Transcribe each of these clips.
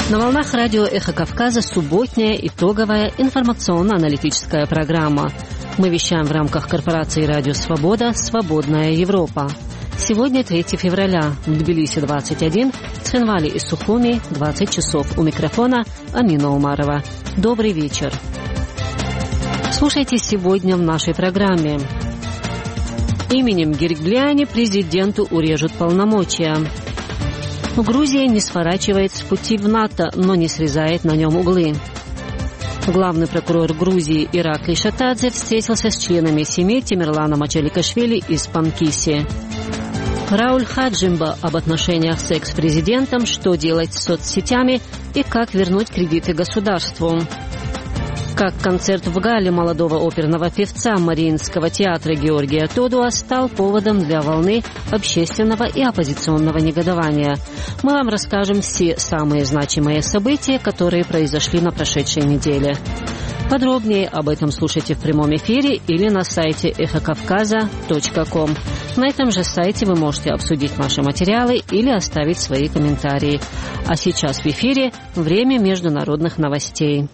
На волнах радио «Эхо Кавказа» субботняя итоговая информационно-аналитическая программа. Мы вещаем в рамках корпорации «Радио Свобода. Свободная Европа». Сегодня 3 февраля. В Тбилиси 21, Цхинвали и Сухуми 20 часов. У микрофона Амина Умарова. Добрый вечер. Слушайте сегодня в нашей программе. Именем Гирглиани президенту урежут полномочия. Грузия не сворачивает с пути в НАТО, но не срезает на нем углы. Главный прокурор Грузии Иракли Шатадзе встретился с членами семьи Темирлана Мачаликашвили из Панкиси. Рауль Хаджимба об отношениях с экс-президентом, что делать с соцсетями и как вернуть кредиты государству. Как концерт в Галле молодого оперного певца Мариинского театра Георгия Тодуа стал поводом для волны общественного и оппозиционного негодования. Мы вам расскажем все самые значимые события, которые произошли на прошедшей неделе. Подробнее об этом слушайте в прямом эфире или на сайте эхокавказа.ком. На этом же сайте вы можете обсудить наши материалы или оставить свои комментарии. А сейчас в эфире время международных новостей.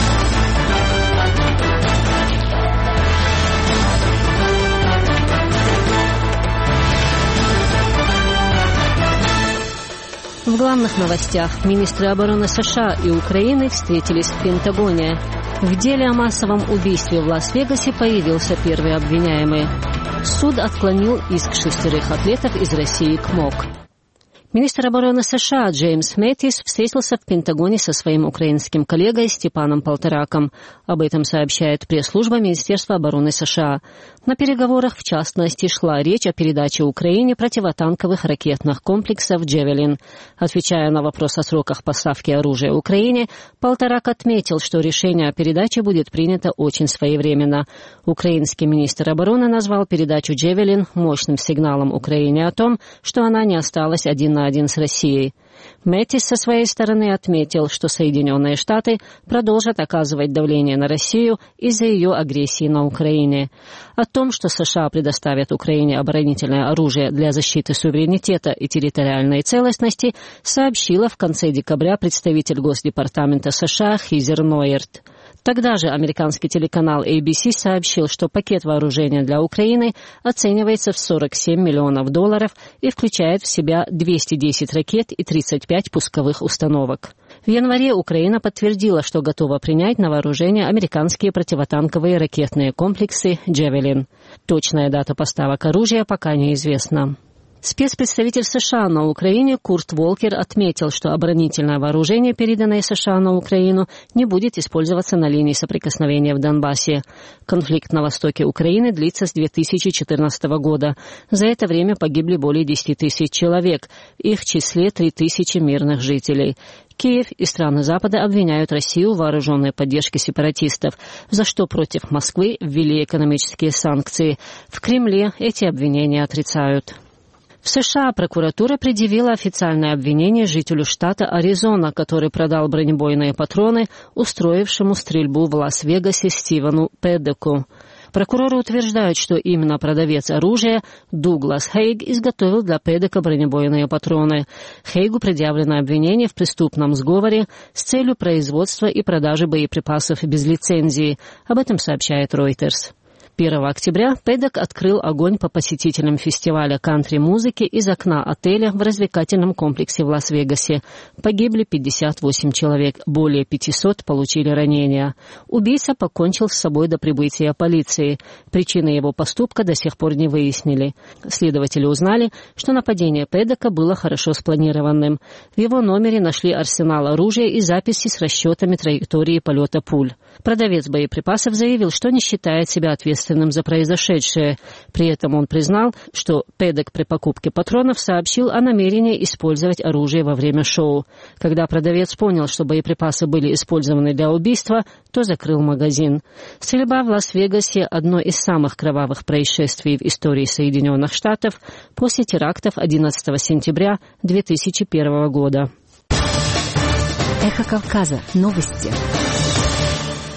В главных новостях министры обороны США и Украины встретились в Пентагоне. В деле о массовом убийстве в Лас-Вегасе появился первый обвиняемый. Суд отклонил иск 6 атлетов из России к МОК. Министр обороны США Джеймс Мэттис встретился в Пентагоне со своим украинским коллегой Степаном Полтораком. Об этом сообщает пресс-служба Министерства обороны США. На переговорах, в частности, шла речь о передаче Украине противотанковых ракетных комплексов «Джевелин». Отвечая на вопрос о сроках поставки оружия Украине, Полторак отметил, что решение о передаче будет принято очень своевременно. Украинский министр обороны назвал передачу «Джевелин» мощным сигналом Украине о том, что она не осталась один на один с Россией. Мэттис со своей стороны отметил, что Соединенные Штаты продолжат оказывать давление на Россию из-за ее агрессии на Украине. О том, что США предоставят Украине оборонительное оружие для защиты суверенитета и территориальной целостности, сообщила в конце декабря представитель Госдепартамента США Хизер Нойерт. Тогда же американский телеканал ABC сообщил, что пакет вооружения для Украины оценивается в $47 миллионов и включает в себя 210 ракет и 35 пусковых установок. В январе Украина подтвердила, что готова принять на вооружение американские противотанковые ракетные комплексы «Джевелин». Точная дата поставок оружия пока неизвестна. Спецпредставитель США на Украине Курт Волкер отметил, что оборонительное вооружение, переданное США на Украину, не будет использоваться на линии соприкосновения в Донбассе. Конфликт на востоке Украины длится с 2014 года. За это время погибли более 10 тысяч человек, в их числе 3 тысячи мирных жителей. Киев и страны Запада обвиняют Россию в вооруженной поддержке сепаратистов, за что против Москвы ввели экономические санкции. В Кремле эти обвинения отрицают. В США прокуратура предъявила официальное обвинение жителю штата Аризона, который продал бронебойные патроны устроившему стрельбу в Лас-Вегасе Стивену Пэддеку. Прокуроры утверждают, что именно продавец оружия Дуглас Хейг изготовил для Пэддека бронебойные патроны. Хейгу предъявлено обвинение в преступном сговоре с целью производства и продажи боеприпасов без лицензии. Об этом сообщает Reuters. 1 октября Пэддек открыл огонь по посетителям фестиваля кантри-музыки из окна отеля в развлекательном комплексе в Лас-Вегасе. Погибли 58 человек, более 500 получили ранения. Убийца покончил с собой до прибытия полиции. Причины его поступка до сих пор не выяснили. Следователи узнали, что нападение Пэддека было хорошо спланированным. В его номере нашли арсенал оружия и записи с расчетами траектории полета пуль. Продавец боеприпасов заявил, что не считает себя ответственным за произошедшее. При этом он признал, что Пэддек при покупке патронов сообщил о намерении использовать оружие во время шоу. Когда продавец понял, что боеприпасы были использованы для убийства, то закрыл магазин. Стрельба в Лас-Вегасе – одно из самых кровавых происшествий в истории Соединенных Штатов после терактов 11 сентября 2001 года. Эхо Кавказа. Новости.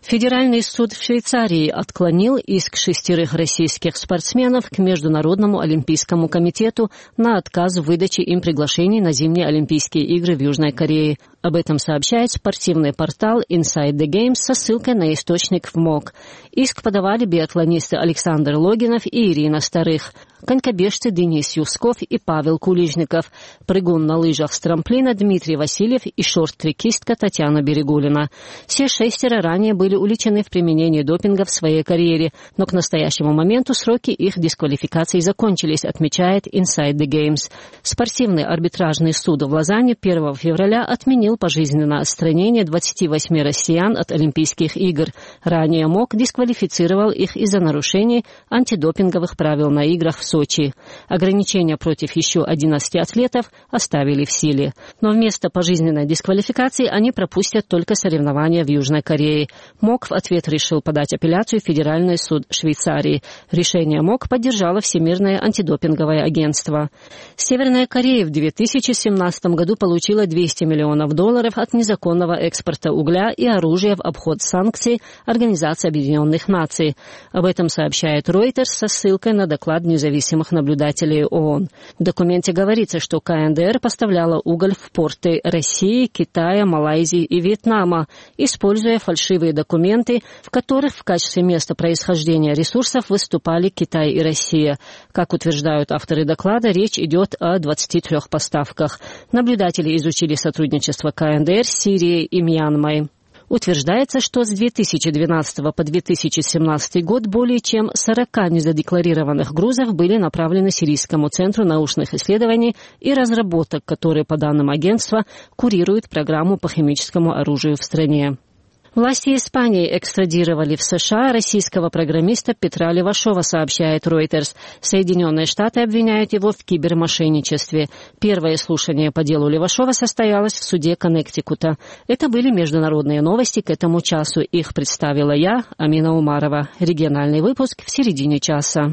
Федеральный суд в Швейцарии отклонил иск 6 российских спортсменов к Международному олимпийскому комитету на отказ в выдаче им приглашений на зимние Олимпийские игры в Южной Корее. Об этом сообщает спортивный портал Inside the Games со ссылкой на источник в МОК. Иск подавали биатлонисты Александр Логинов и Ирина Старых, конькобежцы Денис Юсков и Павел Кулижников, прыгун на лыжах с трамплина Дмитрий Васильев и шорт-трекистка Татьяна Берегулина. Все 6 ранее были уличены в применении допинга в своей карьере, но к настоящему моменту сроки их дисквалификации закончились, отмечает Inside the Games. Спортивный арбитражный суд в Лозанне 1 февраля отменил пожизненное отстранение 28 россиян от Олимпийских игр. Ранее МОК дисквалифицировал их из-за нарушений антидопинговых правил на играх в Сочи. Ограничения против еще 11 атлетов оставили в силе. Но вместо пожизненной дисквалификации они пропустят только соревнования в Южной Корее. МОК в ответ решил подать апелляцию в Федеральный суд Швейцарии. Решение МОК поддержало Всемирное антидопинговое агентство. Северная Корея в 2017 году получила $200 миллионов от незаконного экспорта угля и оружия в обход санкций Организации Объединенных Наций. Об этом сообщает Reuters со ссылкой на доклад независимых наблюдателей ООН. В документе говорится, что КНДР поставляла уголь в порты России, Китая, Малайзии и Вьетнама, используя фальшивые документы, в которых в качестве места происхождения ресурсов выступали Китай и Россия. Как утверждают авторы доклада, речь идет о 23 поставках. Наблюдатели изучили сотрудничество КНДР с Сирией и Мьянмой. Утверждается, что с 2012 по 2017 год более чем 40 незадекларированных грузов были направлены Сирийскому центру научных исследований и разработок, который, по данным агентства, курирует программу по химическому оружию в стране. Власти Испании экстрадировали в США российского программиста Петра Левашова, сообщает Reuters. Соединенные Штаты обвиняют его в кибермошенничестве. Первое слушание по делу Левашова состоялось в суде Коннектикута. Это были международные новости к этому часу. Их представила я, Амина Умарова. Региональный выпуск в середине часа.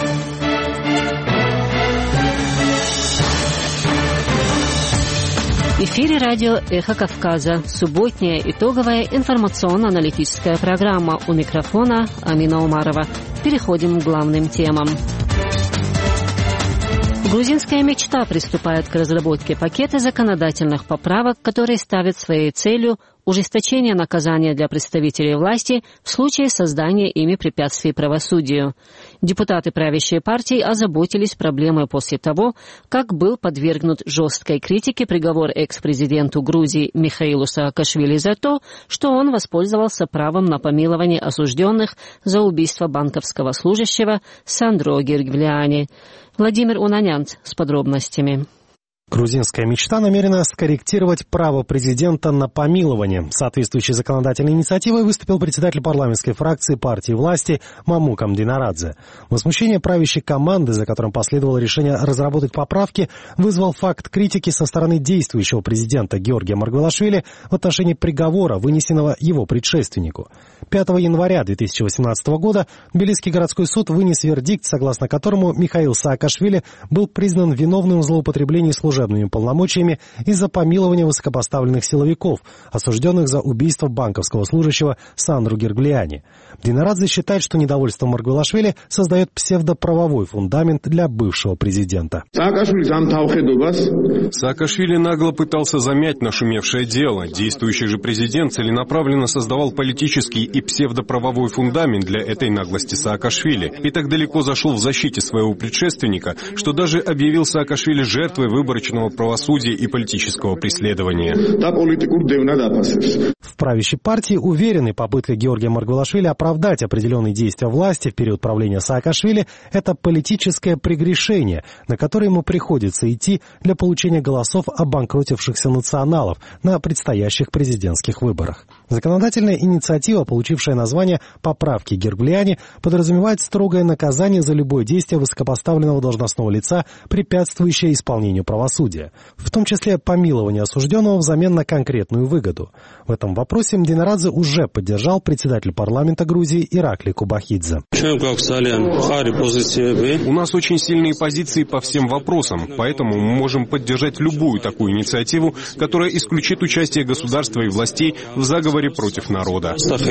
В эфире радио «Эхо Кавказа». Субботняя итоговая информационно-аналитическая программа. У микрофона Амина Умарова. Переходим к главным темам. Грузинская мечта приступает к разработке пакета законодательных поправок, которые ставят своей целью ужесточение наказания для представителей власти в случае создания ими препятствий правосудию. Депутаты правящей партии озаботились проблемой после того, как был подвергнут жесткой критике приговор экс-президенту Грузии Михаилу Саакашвили за то, что он воспользовался правом на помилование осужденных за убийство банковского служащего Сандро Гиргвлиани. Владимир Унанянц с подробностями. Грузинская мечта намерена скорректировать право президента на помилование. Соответствующей законодательной инициативой выступил председатель парламентской фракции партии власти Мамукам Динарадзе. Возмущение правящей команды, за которым последовало решение разработать поправки, вызвал факт критики со стороны действующего президента Георгия Маргвелашвили в отношении приговора, вынесенного его предшественнику. 5 января 2018 года Тбилисский городской суд вынес вердикт, согласно которому Михаил Саакашвили был признан виновным в злоупотреблении служебными полномочиями из-за помилования высокопоставленных силовиков, осужденных за убийство банковского служащего Сандру Гиргвлиани. Динарадзе считает, что недовольство Маргвелашвили создает псевдоправовой фундамент для бывшего президента. Саакашвили нагло пытался замять нашумевшее дело. Действующий же президент целенаправленно создавал политический и псевдоправовой фундамент для этой наглости Саакашвили и так далеко зашел в защите своего предшественника, что даже объявил Саакашвили жертвой выборочного правосудия и политического преследования. В правящей партии уверены, попытка Георгия Маргвелашвили оправдать определенные действия власти в период правления Саакашвили – это политическое прегрешение, на которое ему приходится идти для получения голосов обанкротившихся националов на предстоящих президентских выборах. Законодательная инициатива, получившая название «Поправки Гиргвлиани», подразумевает строгое наказание за любое действие высокопоставленного должностного лица, препятствующее исполнению правосудия. правосудия, в том числе помилование осужденного взамен на конкретную выгоду. В этом вопросе Мдинарадзе уже поддержал председатель парламента Грузии Иракли Кубахидзе. У нас очень сильные позиции по всем вопросам, поэтому мы можем поддержать любую такую инициативу, которая исключит участие государства и властей в заговоре против народа.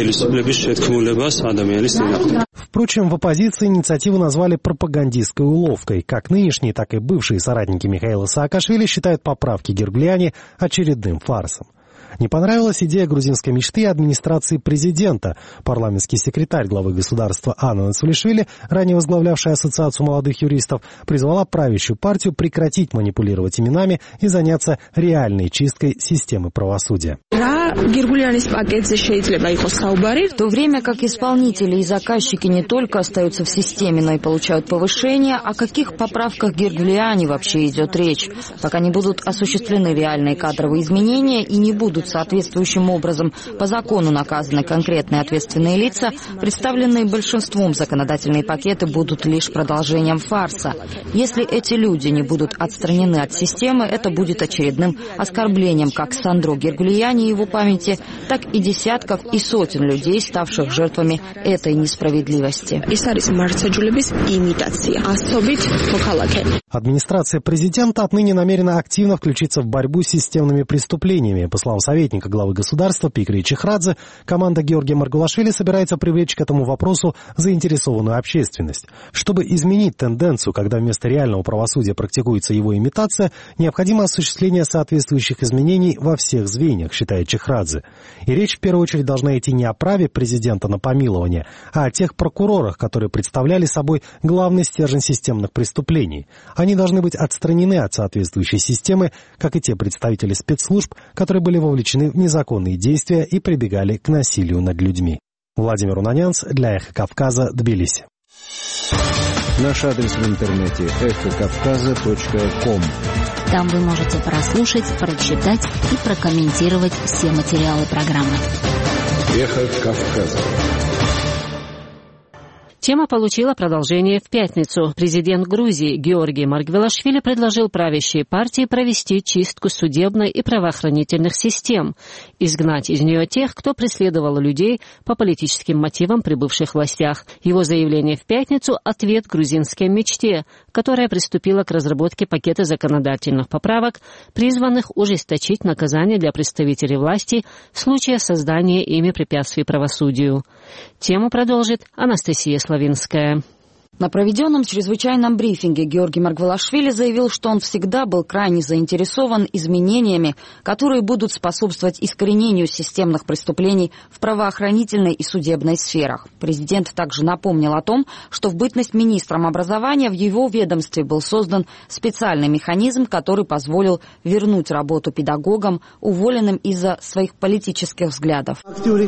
Впрочем, в оппозиции инициативу назвали пропагандистской уловкой. Как нынешние, так и бывшие соратники Михаила Саакашвили считают поправки Гергулиани очередным фарсом. Не понравилась идея грузинской мечты администрации президента. Парламентский секретарь главы государства Анна Нацулишвили, ранее возглавлявшая Ассоциацию молодых юристов, призвала правящую партию прекратить манипулировать именами и заняться реальной чисткой системы правосудия. В то время как исполнители и заказчики не только остаются в системе, но и получают повышение, о каких поправках Гергулиани вообще идет речь? Пока не будут осуществлены реальные кадровые изменения и не будут соответствующим образом по закону наказаны конкретные ответственные лица, представленные большинством законодательные пакеты будут лишь продолжением фарса. Если эти люди не будут отстранены от системы, это будет очередным оскорблением как Сандро Гергулиани и его памяти, так и десятков и сотен людей, ставших жертвами этой несправедливости. Администрация президента отныне намерена активно включиться в борьбу с системными преступлениями. По словам советника главы государства Пикри Чехрадзе, команда Георгия Маргулашвили собирается привлечь к этому вопросу заинтересованную общественность. Чтобы изменить тенденцию, когда вместо реального правосудия практикуется его имитация, необходимо осуществление соответствующих изменений во всех звеньях, считает Чехрадзе. И речь в первую очередь должна идти не о праве президента на помилование, а о тех прокурорах, которые представляли собой главный стержень системных преступлений. Они должны быть отстранены от соответствующей системы, как и те представители спецслужб, которые были вовлечены в незаконные действия и прибегали к насилию над людьми. Владимир Унанянц для «Эхо Кавказа», Тбилиси. Наш адрес в интернете эхокавказа.ком. Там вы можете прослушать, прочитать и прокомментировать все материалы программы. Эхо Кавказа. Тема получила продолжение в пятницу. Президент Грузии Георгий Маргвелашвили предложил правящей партии провести чистку судебной и правоохранительных систем, изгнать из нее тех, кто преследовал людей по политическим мотивам при бывших властях. Его заявление в пятницу – ответ грузинской мечте, которая приступила к разработке пакета законодательных поправок, призванных ужесточить наказание для представителей власти в случае создания ими препятствий правосудию. Тему продолжит Анастасия Славинская. На проведенном чрезвычайном брифинге Георгий Маргвелашвили заявил, что он всегда был крайне заинтересован изменениями, которые будут способствовать искоренению системных преступлений в правоохранительной и судебной сферах. Президент также напомнил о том, что в бытность министром образования в его ведомстве был создан специальный механизм, который позволил вернуть работу педагогам, уволенным из-за своих политических взглядов.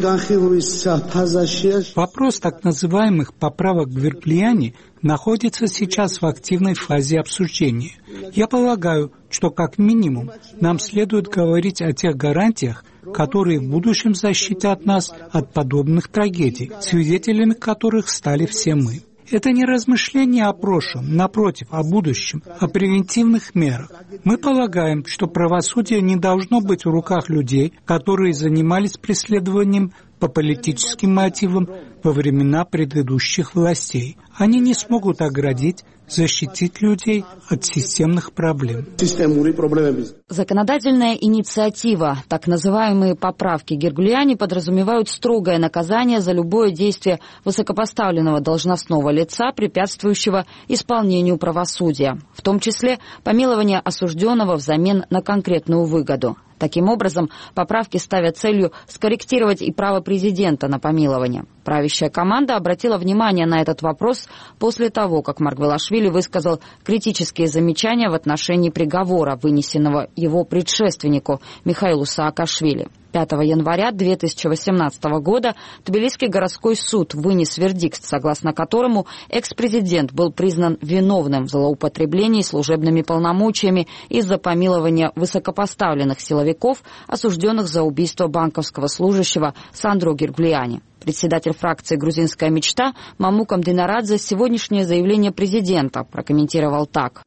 Вопрос так называемых поправок Гергулиани находится сейчас в активной фазе обсуждения. Я полагаю, что как минимум нам следует говорить о тех гарантиях, которые в будущем защитят нас от подобных трагедий, свидетелями которых стали все мы. Это не размышление о прошлом, напротив, о будущем, о превентивных мерах. Мы полагаем, что правосудие не должно быть в руках людей, которые занимались преследованием по политическим мотивам во времена предыдущих властей. Они не смогут оградить, защитить людей от системных проблем. Законодательная инициатива, так называемые поправки Гергулиани, подразумевают строгое наказание за любое действие высокопоставленного должностного лица, препятствующего исполнению правосудия, в том числе помилование осужденного взамен на конкретную выгоду. Таким образом, поправки ставят целью скорректировать и право президента на помилование. Правящая команда обратила внимание на этот вопрос после того, как Маргвелашвили высказал критические замечания в отношении приговора, вынесенного его предшественнику Михаилу Саакашвили. 5 января 2018 года Тбилисский городской суд вынес вердикт, согласно которому экс-президент был признан виновным в злоупотреблении служебными полномочиями из-за помилования высокопоставленных силовиков, осужденных за убийство банковского служащего Сандро Гергулиани. Председатель фракции «Грузинская мечта» Мамукам Динарадзе сегодняшнее заявление президента прокомментировал так.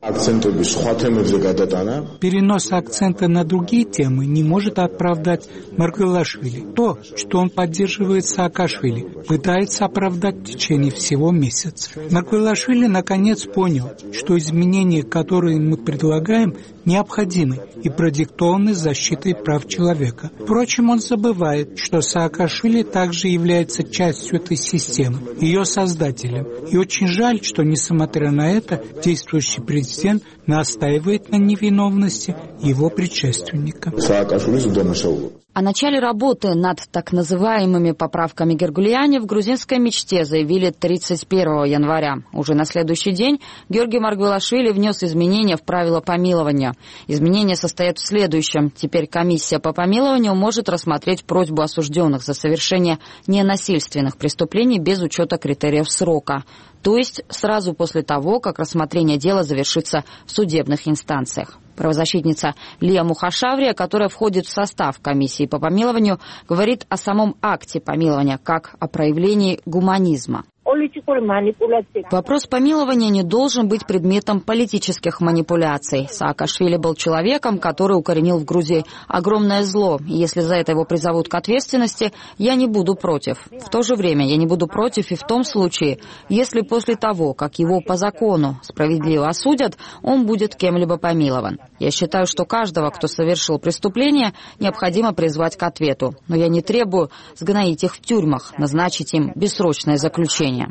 Перенос акцента на другие темы не может оправдать Маргвелашвили. То, что он поддерживает Саакашвили, пытается оправдать в течение всего месяца. Маргвелашвили наконец понял, что изменения, которые мы предлагаем, необходимы и продиктованы защитой прав человека. Впрочем, он забывает, что Саакашвили также является частью этой системы, ее создателем. И очень жаль, что, несмотря на это, действующий президент настаивает на невиновности его предшественника. О начале работы над так называемыми поправками Гергулиани в грузинской мечте заявили 31 января. Уже на следующий день Георгий Маргвелашвили внес изменения в правила помилования. Изменения состоят в следующем. Теперь комиссия по помилованию может рассмотреть просьбу осужденных за совершение ненасильственных преступлений без учета критериев срока. То есть сразу после того, как рассмотрение дела завершится в судебных инстанциях. Правозащитница Лия Мухашаврия, которая входит в состав комиссии по помилованию, говорит о самом акте помилования как о проявлении гуманизма. Вопрос помилования не должен быть предметом политических манипуляций. Саакашвили был человеком, который укоренил в Грузии огромное зло. И если за это его призовут к ответственности, я не буду против. В то же время я не буду против и в том случае, если после того, как его по закону справедливо осудят, он будет кем-либо помилован. Я считаю, что каждого, кто совершил преступление, необходимо призвать к ответу. Но я не требую сгноить их в тюрьмах, назначить им бессрочное заключение.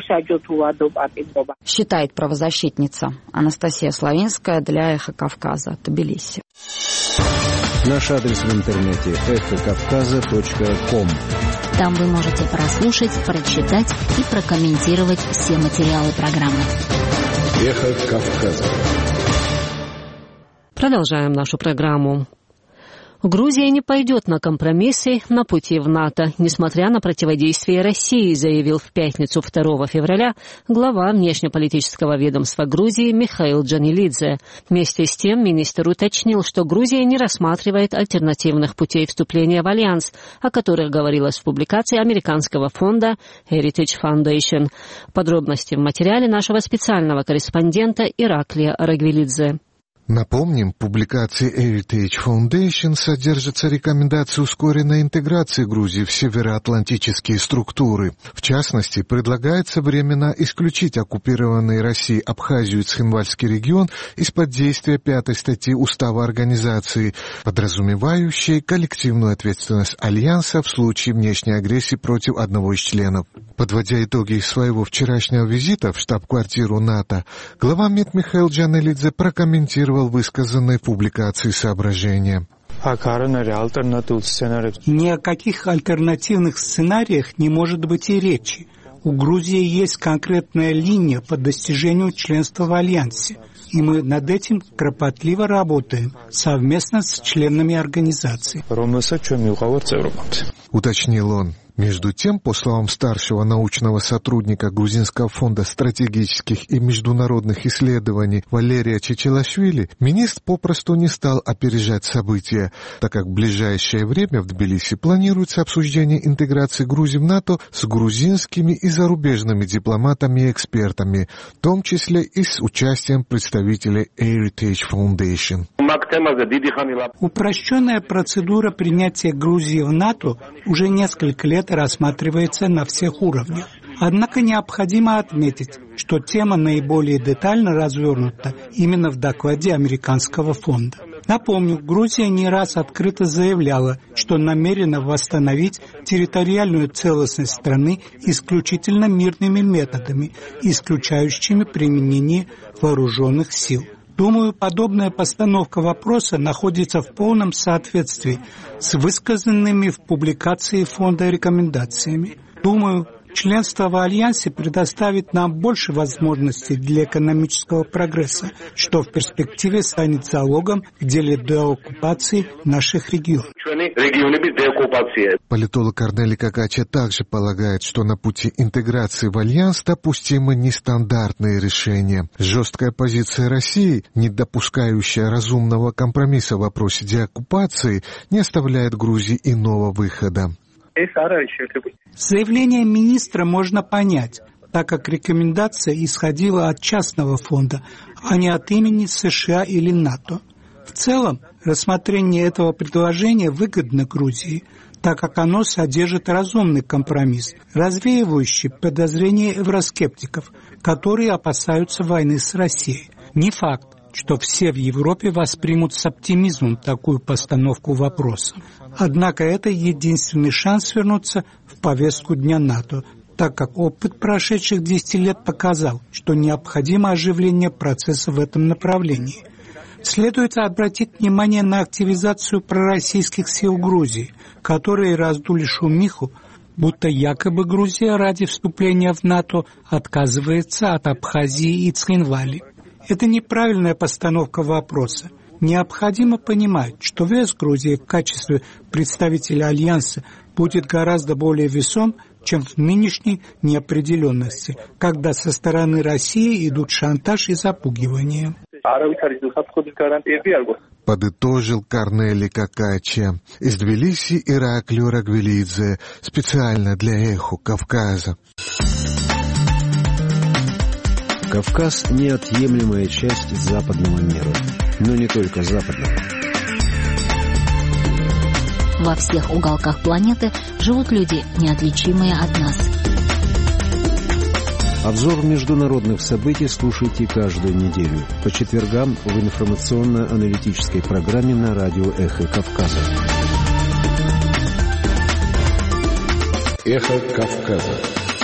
Считает правозащитница Анастасия Славинская для «Эхо Кавказа», Тбилиси. Наш адрес в интернете эхокавказа.ком. Там вы можете прослушать, прочитать и прокомментировать все материалы программы. Эхо Кавказа. Продолжаем нашу программу. Грузия не пойдет на компромиссы на пути в НАТО, несмотря на противодействие России, заявил в пятницу 2 февраля глава внешнеполитического ведомства Грузии Михаил Джанилидзе. Вместе с тем министр уточнил, что Грузия не рассматривает альтернативных путей вступления в альянс, о которых говорилось в публикации американского фонда Heritage Foundation. Подробности в материале нашего специального корреспондента Ираклия Рагвелидзе. Напомним, в публикации Heritage Foundation содержатся рекомендации ускоренной интеграции Грузии в североатлантические структуры. В частности, предлагается временно исключить оккупированный Россией Абхазию и Цхинвальский регион из-под действия 5-й статьи Устава Организации, подразумевающей коллективную ответственность Альянса в случае внешней агрессии против одного из членов. Подводя итоги своего вчерашнего визита в штаб-квартиру НАТО, глава МИД Михаил Джанилидзе прокомментировал высказанные в публикации соображения. Ни о каких альтернативных сценариях не может быть и речи. У Грузии есть конкретная линия по достижению членства в Альянсе, и мы над этим кропотливо работаем совместно с членами организации. Уточнил он. Между тем, по словам старшего научного сотрудника Грузинского фонда стратегических и международных исследований Валерия Чечелашвили, министр попросту не стал опережать события, так как в ближайшее время в Тбилиси планируется обсуждение интеграции Грузии в НАТО с грузинскими и зарубежными дипломатами и экспертами, в том числе и с участием представителей Heritage Foundation. Упрощенная процедура принятия Грузии в НАТО уже несколько лет рассматривается на всех уровнях. Однако необходимо отметить, что тема наиболее детально развернута именно в докладе американского фонда. Напомню, Грузия не раз открыто заявляла, что намерена восстановить территориальную целостность страны исключительно мирными методами, исключающими применение вооруженных сил. Думаю, подобная постановка вопроса находится в полном соответствии с высказанными в публикации фонда рекомендациями. Думаю, членство в Альянсе предоставит нам больше возможностей для экономического прогресса, что в перспективе станет залогом к деоккупации наших регионов. Политолог Корнелий Какача также полагает, что на пути интеграции в Альянс допустимы нестандартные решения. Жесткая позиция России, не допускающая разумного компромисса в вопросе деоккупации, не оставляет Грузии иного выхода. Заявление министра можно понять, так как рекомендация исходила от частного фонда, а не от имени США или НАТО. В целом, рассмотрение этого предложения выгодно Грузии, так как оно содержит разумный компромисс, развеивающий подозрения евроскептиков, которые опасаются войны с Россией. Не факт, что все в Европе воспримут с оптимизмом такую постановку вопроса. Однако это единственный шанс вернуться в повестку дня НАТО, так как опыт прошедших 10 лет показал, что необходимо оживление процесса в этом направлении. Следует обратить внимание на активизацию пророссийских сил Грузии, которые раздули шумиху, будто якобы Грузия ради вступления в НАТО отказывается от Абхазии и Цхинвали. Это неправильная постановка вопроса. Необходимо понимать, что вес Грузии в качестве представителя Альянса будет гораздо более весом, чем в нынешней неопределенности, когда со стороны России идут шантаж и запугивание. Подытожил Корнели Какача. Из Тбилиси Ираклио Рагвелидзе. Специально для «Эхо Кавказа». Кавказ – неотъемлемая часть западного мира. Но не только западного. Во всех уголках планеты живут люди, неотличимые от нас. Обзор международных событий слушайте каждую неделю по четвергам в информационно-аналитической программе на радио «Эхо Кавказа». «Эхо Кавказа».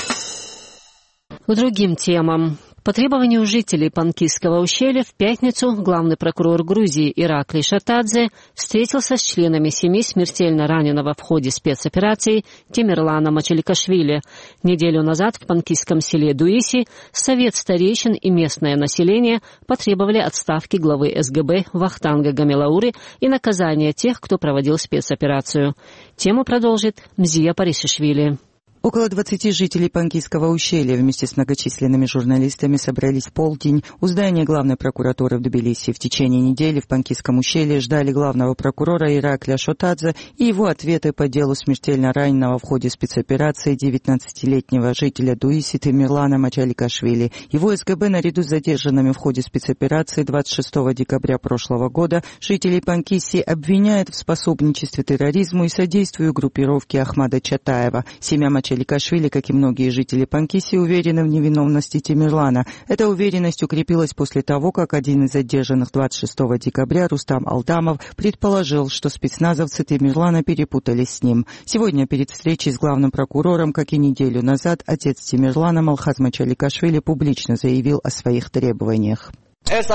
К другим темам. По требованию жителей Панкисского ущелья в пятницу главный прокурор Грузии Ираклий Шотадзе встретился с членами семьи смертельно раненого в ходе спецоперации Темирлана Мачаликашвили. Неделю назад в панкисском селе Дуиси совет старейшин и местное население потребовали отставки главы СГБ Вахтанга Гамилауры и наказания тех, кто проводил спецоперацию. Тему продолжит Мзия Парисишвили. Около 20 жителей Панкисского ущелья вместе с многочисленными журналистами собрались в полдень у здания главной прокуратуры в Тбилиси. В течение недели в Панкисском ущелье ждали главного прокурора Ираклия Шотадзе и его ответы по делу смертельно раненого в ходе спецоперации 19-летнего жителя Дуиси Темирлана Мачаликашвили. Его СГБ наряду с задержанными в ходе спецоперации 26 декабря прошлого года жителей Панкиси обвиняет в способничестве терроризму и содействию группировке Ахмада Чатаева. Семья Мачаликашвили, как и многие жители Панкиси, уверены в невиновности Темирлана. Эта уверенность укрепилась после того, как один из задержанных 26 декабря, Рустам Алдамов, предположил, что спецназовцы Темирлана перепутались с ним. Сегодня перед встречей с главным прокурором, как и неделю назад, отец Темирлана Малхаз Мачаликашвили публично заявил о своих требованиях. Это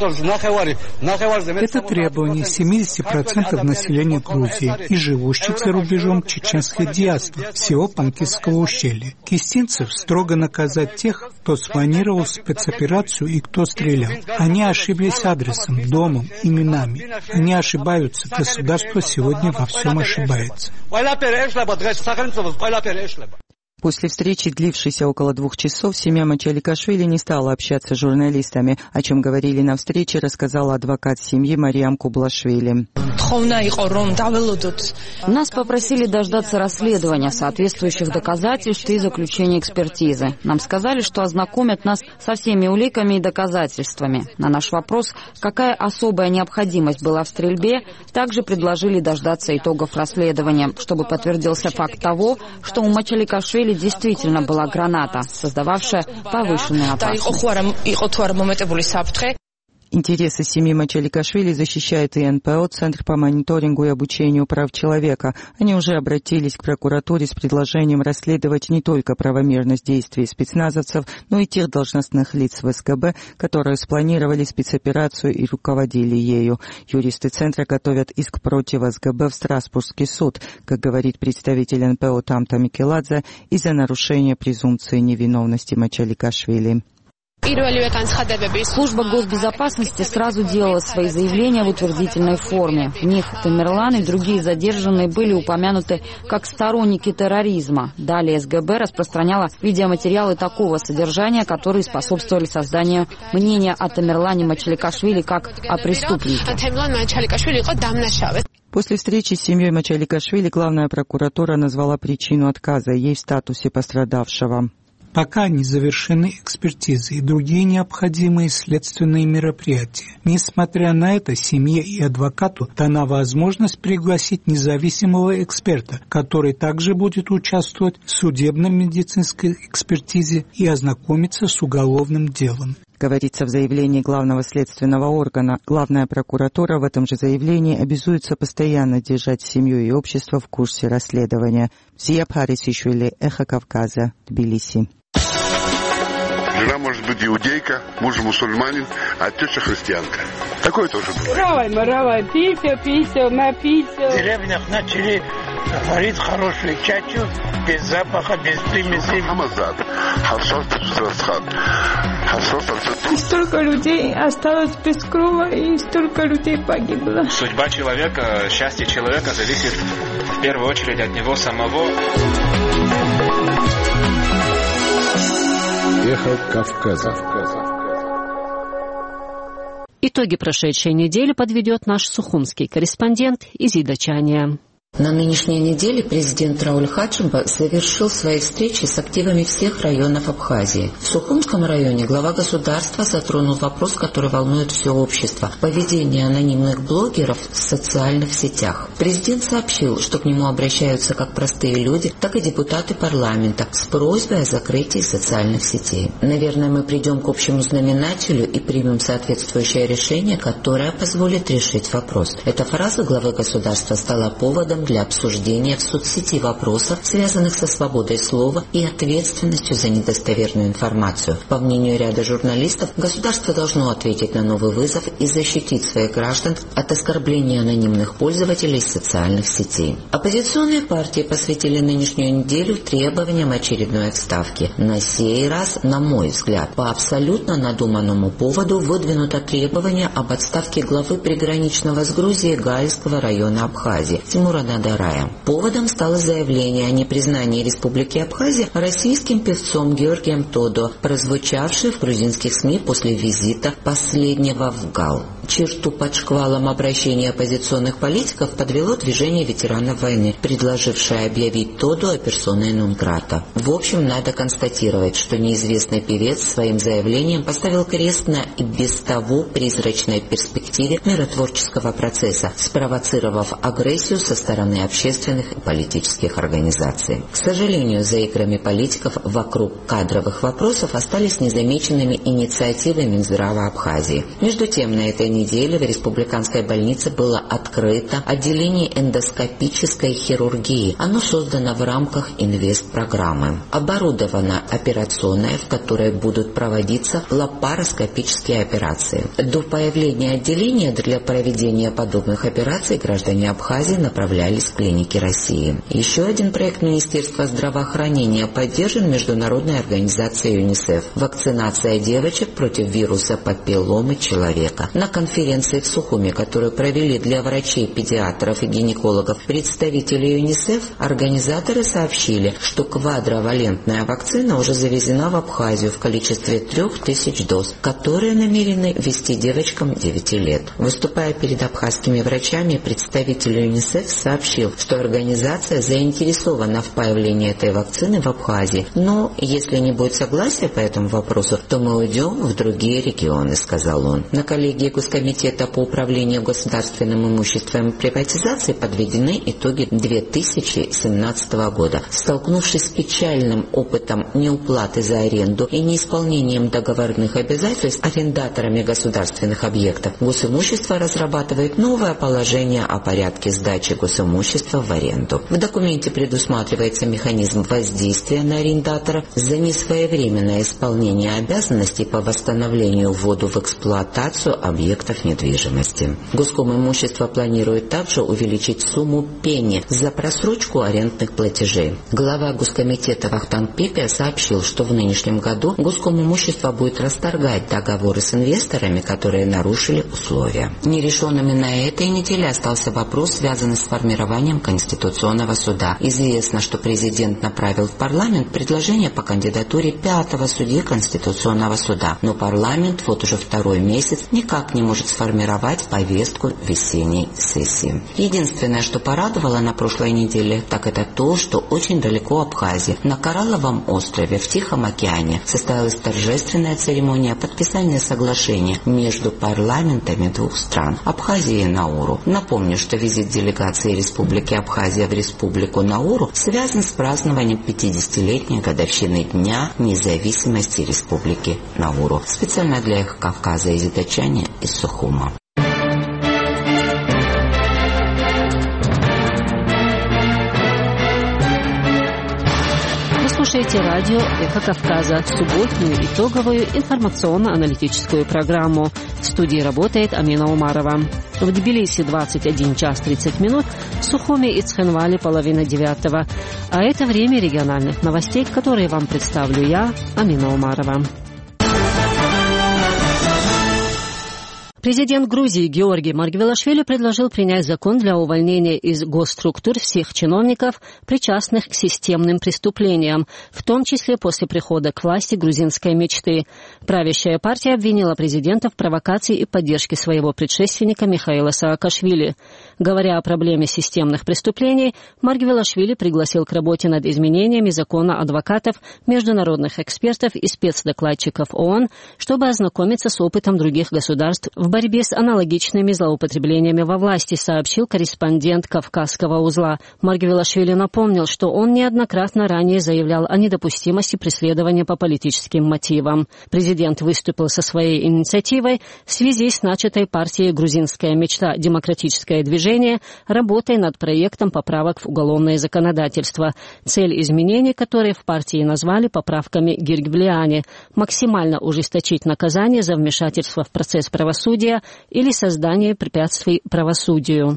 требование 70% населения Грузии и живущих за рубежом чеченской диаспоры всего Панкисского ущелья. Кистинцев строго наказать тех, кто спланировал спецоперацию и кто стрелял. Они ошиблись адресом, домом, именами. Они ошибаются. Государство сегодня во всем ошибается. После встречи, длившейся около 2 часов, семья Мачаликашвили не стала общаться с журналистами. О чем говорили на встрече, рассказала адвокат семьи Мариам Кублашвили. Нас попросили дождаться расследования, соответствующих доказательств и заключения экспертизы. Нам сказали, что ознакомят нас со всеми уликами и доказательствами. На наш вопрос, какая особая необходимость была в стрельбе, также предложили дождаться итогов расследования, чтобы подтвердился факт того, что у Мачаликашвили действительно была граната, создававшая повышенную опасность. Интересы семьи Мачаликашвили защищает и НПО, Центр по мониторингу и обучению прав человека. Они уже обратились к прокуратуре с предложением расследовать не только правомерность действий спецназовцев, но и тех должностных лиц в СГБ, которые спланировали спецоперацию и руководили ею. Юристы Центра готовят иск против СГБ в Страсбургский суд, как говорит представитель НПО Тамта Микеладзе, из-за нарушения презумпции невиновности Мачаликашвили. Служба госбезопасности сразу делала свои заявления в утвердительной форме. В них Темирлан и другие задержанные были упомянуты как сторонники терроризма. Далее СГБ распространяла видеоматериалы такого содержания, которые способствовали созданию мнения о Темирлане Мачаликашвили как о преступнике. После встречи с семьей Мачаликашвили главная прокуратура назвала причину отказа ей в статусе пострадавшего. Пока не завершены экспертизы и другие необходимые следственные мероприятия. Несмотря на это, семье и адвокату дана возможность пригласить независимого эксперта, который также будет участвовать в судебно-медицинской экспертизе и ознакомиться с уголовным делом. Говорится в заявлении главного следственного органа. Главная прокуратура в этом же заявлении обязуется постоянно держать семью и общество в курсе расследования. Зия Парисишвили, Эхо Кавказа, Тбилиси. Жена может быть иудейка, муж мусульманин, а теща христианка. Такое тоже бывает. Равай, писю, написю. В деревнях начали варить хорошую чачу, без запаха, без примесей. И столько людей осталось без крова, и столько людей погибло. Судьба человека, счастье человека зависит в первую очередь от него самого. Эхо Кавказа. Итоги прошедшей недели подведет наш сухумский корреспондент Изида Чания. На нынешней неделе президент Рауль Хачимба завершил свои встречи с активами всех районов Абхазии. В Сухумском районе глава государства затронул вопрос, который волнует все общество – поведение анонимных блогеров в социальных сетях. Президент сообщил, что к нему обращаются как простые люди, так и депутаты парламента с просьбой о закрытии социальных сетей. Наверное, мы придем к общему знаменателю и примем соответствующее решение, которое позволит решить вопрос. Эта фраза главы государства стала поводом для обсуждения в соцсети вопросов, связанных со свободой слова и ответственностью за недостоверную информацию. По мнению ряда журналистов, государство должно ответить на новый вызов и защитить своих граждан от оскорбления анонимных пользователей социальных сетей. Оппозиционные партии посвятили нынешнюю неделю требованиям очередной отставки. На сей раз, на мой взгляд, по абсолютно надуманному поводу выдвинуто требование об отставке главы приграничного с Грузией Гаильского района Абхазии Тимура Надарая. Поводом стало заявление о непризнании Республики Абхазия российским певцом Георгием Тодо, прозвучавшее в грузинских СМИ после визита последнего в ГАЛ. Черту под шквалом обращения оппозиционных политиков подвело движение ветеранов войны, предложившее объявить Тодо персоной нон грата. В общем, надо констатировать, что неизвестный певец своим заявлением поставил крест на и без того призрачной перспективе миротворческого процесса, спровоцировав агрессию со стороны общественных и политических организаций. К сожалению, за играми политиков вокруг кадровых вопросов остались незамеченными инициативы Минздрава Абхазии. Между тем, на этой неделе в республиканской больнице было открыто отделение эндоскопической хирургии. Оно создано в рамках инвестпрограммы. Оборудована операционная, в которой будут проводиться лапароскопические операции. До появления отделения для проведения подобных операций граждане Абхазии направлялись в клиники России. Еще один проект Министерства здравоохранения поддержан международной организацией ЮНИСЕФ. Вакцинация девочек против вируса папилломы человека. На конференции в Сухуме, которую провели для врачей, педиатров и гинекологов представители ЮНИСЕФ, организаторы сообщили, что квадровалентная вакцина уже завезена в Абхазию в количестве 3000 доз, которые намерены ввести девочкам 9 лет. Выступая перед абхазскими врачами, представитель ЮНИСЕФ сообщил, что организация заинтересована в появлении этой вакцины в Абхазии, но если не будет согласия по этому вопросу, то мы уйдем в другие регионы, сказал он. На коллегии Госкомитета по управлению государственным имуществом и приватизации подведены итоги 2017 года. Столкнувшись с печальным опытом неуплаты за аренду и неисполнением договорных обязательств арендаторами государственных объектов, госимущество разрабатывает новое положение о порядке сдачи госимущества в аренду. В документе предусматривается механизм воздействия на арендатора за несвоевременное исполнение обязанностей по восстановлению вводу в эксплуатацию объектов недвижимости. Госкомимущество планирует также увеличить сумму пени за просрочку арендных платежей. Глава Госкомитета Вахтанг Пепе сообщил, что в нынешнем году Госкомимущество будет расторгать договоры с инвесторами, которые нарушили условия. Нерешенными на этой неделе остался вопрос, связанный с формированием формированием Конституционного суда. Известно, что президент направил в парламент предложение по кандидатуре 5-го судьи Конституционного суда, но парламент вот уже второй месяц никак не может сформировать повестку весенней сессии. Единственное, что порадовало на прошлой неделе, так это то, что очень далеко Абхазии, на Коралловом острове в Тихом океане, состоялась торжественная церемония подписания соглашения между парламентами двух стран – Абхазии и Науру. Напомню, что визит делегации Республики Абхазия в Республику Науру связан с празднованием 50-летней годовщины Дня независимости Республики Науру. Специально для Эхо Кавказа из Дачани из Сухума. Слушайте радио «Эхо Кавказа», субботнюю итоговую информационно-аналитическую программу. В студии работает Амина Умарова. В Тбилиси 21 час 30 минут, в Сухуме и Цхинвале 8:30. А это время региональных новостей, которые вам представлю я, Амина Умарова. Президент Грузии Георгий Маргвелашвили предложил принять закон для увольнения из госструктур всех чиновников, причастных к системным преступлениям, в том числе после прихода к власти грузинской мечты. Правящая партия обвинила президента в провокации и поддержке своего предшественника Михаила Саакашвили. Говоря о проблеме системных преступлений, Маргвелашвили пригласил к работе над изменениями закона адвокатов, международных экспертов и спецдокладчиков ООН, чтобы ознакомиться с опытом других государств в борьбе с аналогичными злоупотреблениями во власти, сообщил корреспондент Кавказского узла. Маргвелашвили напомнил, что он неоднократно ранее заявлял о недопустимости преследования по политическим мотивам. Президент выступил со своей инициативой в связи с начатой партией «Грузинская мечта. Демократическое движение» работой над проектом поправок в уголовное законодательство. Цель изменений, которые в партии назвали поправками Гирглиани, максимально ужесточить наказание за вмешательство в процесс правосудия или создание препятствий правосудию.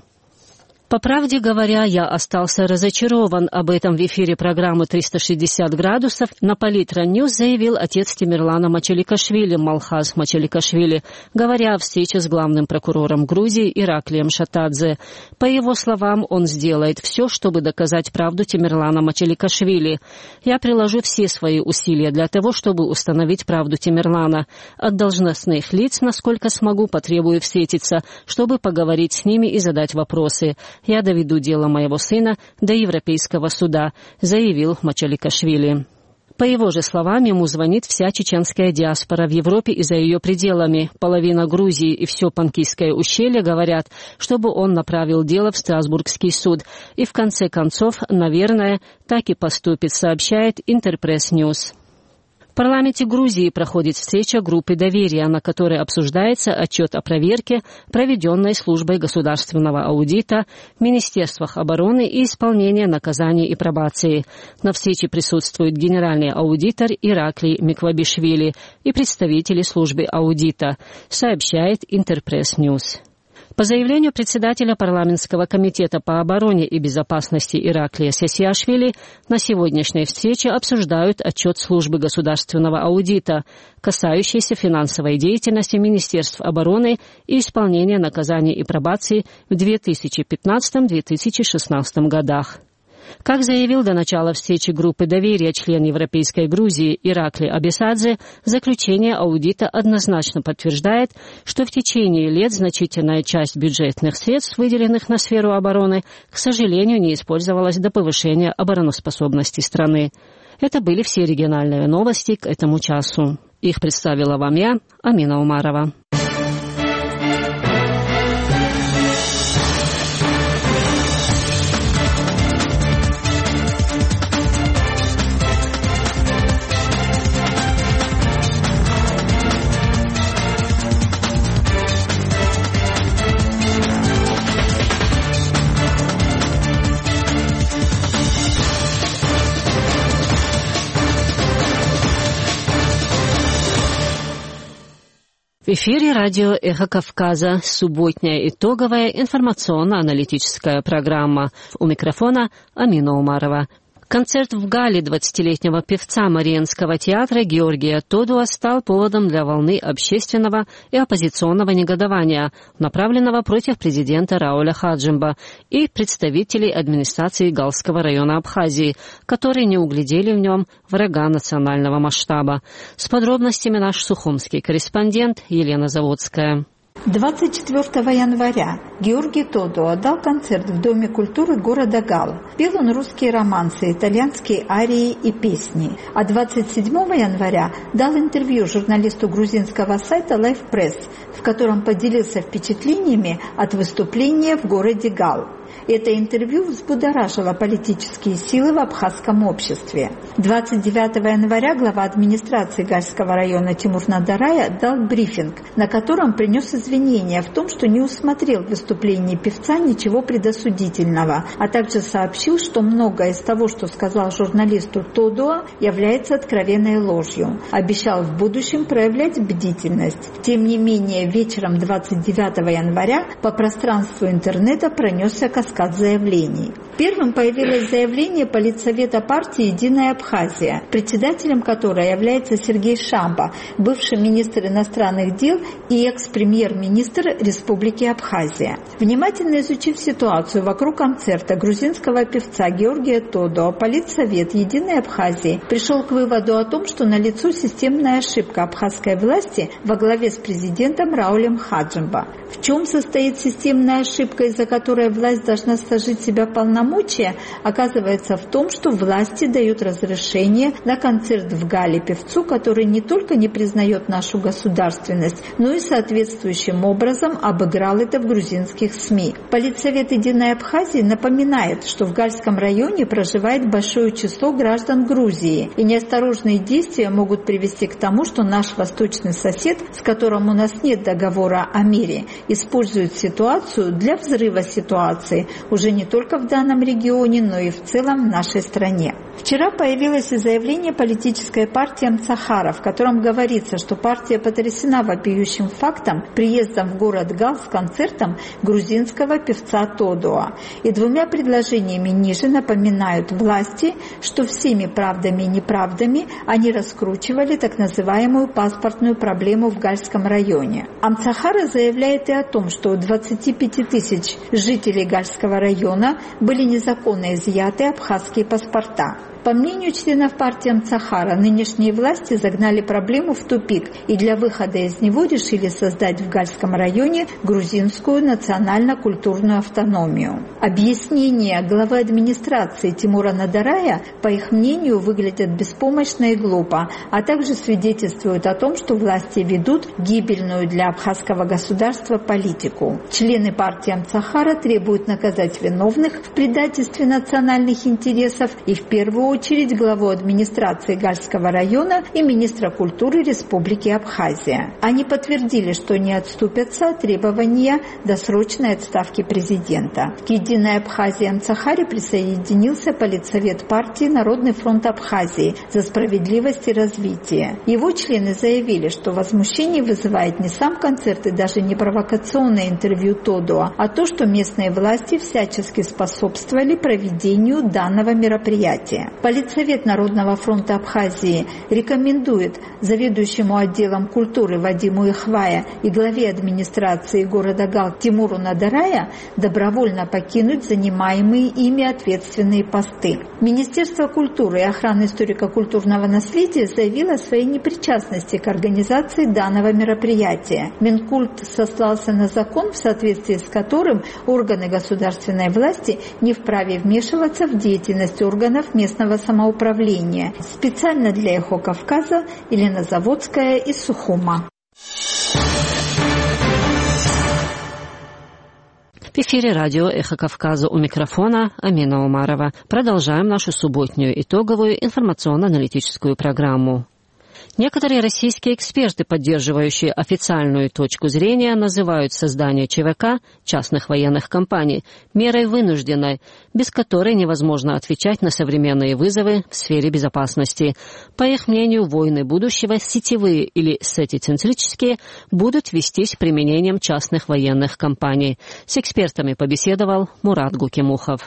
По правде говоря, я остался разочарован. Об этом в эфире программы «360 градусов» на Политра Ньюс заявил отец Темирлана Мачаликашвили, Малхаз Мачаликашвили, говоря о встрече с главным прокурором Грузии Ираклием Шатадзе. По его словам, он сделает все, чтобы доказать правду Темирлана Мачаликашвили. Я приложу все свои усилия для того, чтобы установить правду Темирлана. От должностных лиц, насколько смогу, потребую встретиться, чтобы поговорить с ними и задать вопросы. Я доведу дело моего сына до Европейского суда, заявил Мачаликашвили. По его же словам, ему звонит вся чеченская диаспора в Европе и за ее пределами. Половина Грузии и все Панкийское ущелье говорят, чтобы он направил дело в Страсбургский суд. И в конце концов, наверное, так и поступит, сообщает Интерпресс Ньюс. В парламенте Грузии проходит встреча группы доверия, на которой обсуждается отчет о проверке, проведенной службой государственного аудита, в Министерствах обороны и исполнения наказаний и пробации. На встрече присутствует генеральный аудитор Ираклий Миквабишвили и представители службы аудита, сообщает Интерпресс Ньюс. По заявлению председателя парламентского комитета по обороне и безопасности Ираклия Сесиашвили, на сегодняшней встрече обсуждают отчет службы государственного аудита, касающийся финансовой деятельности Министерств обороны и исполнения наказаний и пробации в 2015-2016 годах. Как заявил до начала встречи группы доверия член Европейской Грузии Иракли Абисадзе, заключение аудита однозначно подтверждает, что в течение лет значительная часть бюджетных средств, выделенных на сферу обороны, к сожалению, не использовалась до повышения обороноспособности страны. Это были все региональные новости к этому часу. Их представила вам я, Амина Умарова. В эфире радио «Эхо Кавказа», субботняя итоговая информационно-аналитическая программа. У микрофона Амина Умарова. Концерт в Галле 20-летнего певца Мариинского театра Георгия Тодуа стал поводом для волны общественного и оппозиционного негодования, направленного против президента Рауля Хаджимба и представителей администрации Галского района Абхазии, которые не углядели в нем врага национального масштаба. С подробностями наш сухумский корреспондент Елена Заводская. 24 января Георгий Тодуа дал концерт в Доме культуры города Гал. Пел он русские романсы, итальянские арии и песни. А 27 января дал интервью журналисту грузинского сайта Life Press, в котором поделился впечатлениями от выступления в городе Гал. Это интервью взбудоражило политические силы в абхазском обществе. 29 января глава администрации Гальского района Тимур Надарая дал брифинг, на котором принес извинения в том, что не усмотрел в выступлении певца ничего предосудительного, а также сообщил, что многое из того, что сказал журналисту Тодуа, является откровенной ложью. Обещал в будущем проявлять бдительность. Тем не менее, вечером 29 января по пространству интернета пронесся каскад заявлений. Первым появилось заявление политсовета партии «Единая Абхазия», председателем которой является Сергей Шамба, бывший министр иностранных дел и экс-премьер-министр Республики Абхазия. Внимательно изучив ситуацию вокруг концерта грузинского певца Георгия Тодуа, политсовет «Единой Абхазии» пришел к выводу о том, что налицо системная ошибка абхазской власти во главе с президентом Раулем Хаджимба. В чем состоит системная ошибка, из-за которой власть должна сложить в себя полномочия, оказывается в том, что власти дают разрешение на концерт в Галле певцу, который не только не признает нашу государственность, но и соответствующим образом обыграл это в грузинских СМИ. Политсовет «Единой Абхазии» напоминает, что в Гальском районе проживает большое число граждан Грузии, и неосторожные действия могут привести к тому, что наш восточный сосед, с которым у нас нет договора о мире, использует ситуацию для взрыва ситуации уже не только в данном регионе, но и в целом в нашей стране. Вчера появилось и заявление политической партии Амцахара, в котором говорится, что партия потрясена вопиющим фактом приездом в город Гал с концертом грузинского певца Тодуа. И двумя предложениями ниже напоминают власти, что всеми правдами и неправдами они раскручивали так называемую паспортную проблему в Гальском районе. Амцахара заявляет и о том, что у 25 тысяч жителей Гальского района были незаконно изъяты абхазские паспорта. По мнению членов партии Амцахара, нынешние власти загнали проблему в тупик и для выхода из него решили создать в Гальском районе грузинскую национально-культурную автономию. Объяснения главы администрации Тимура Надарая, по их мнению, выглядят беспомощно и глупо, а также свидетельствуют о том, что власти ведут гибельную для абхазского государства политику. Члены партии Амцахара требуют наказать виновных в предательстве национальных интересов и в первую очередь главу администрации Гальского района и министра культуры Республики Абхазия. Они подтвердили, что не отступятся от требования досрочной отставки президента. К «Единой Абхазии» Амцахаре присоединился политсовет партии «Народный фронт Абхазии за справедливость и развитие». Его члены заявили, что возмущение вызывает не сам концерт и даже не провокационное интервью Тодуа, а то, что местные власти всячески способствовали проведению данного мероприятия. Политсовет Народного фронта Абхазии рекомендует заведующему отделом культуры Вадиму Ихвая и главе администрации города Гал Тимуру Надарая добровольно покинуть занимаемые ими ответственные посты. Министерство культуры и охраны историко-культурного наследия заявило о своей непричастности к организации данного мероприятия. Минкульт сослался на закон, в соответствии с которым органы государственной власти не вправе вмешиваться в деятельность органов местного самоуправления. Специально для «Эхо Кавказа» Елена Заводская из Сухума. В эфире радио «Эхо Кавказа», у микрофона Амина Умарова. Продолжаем нашу субботнюю итоговую информационно-аналитическую программу. Некоторые российские эксперты, поддерживающие официальную точку зрения, называют создание ЧВК, частных военных компаний, мерой вынужденной, без которой невозможно отвечать на современные вызовы в сфере безопасности. По их мнению, войны будущего, сетевые или сетицентрические, будут вестись применением частных военных компаний. С экспертами побеседовал Мурат Гукимухов.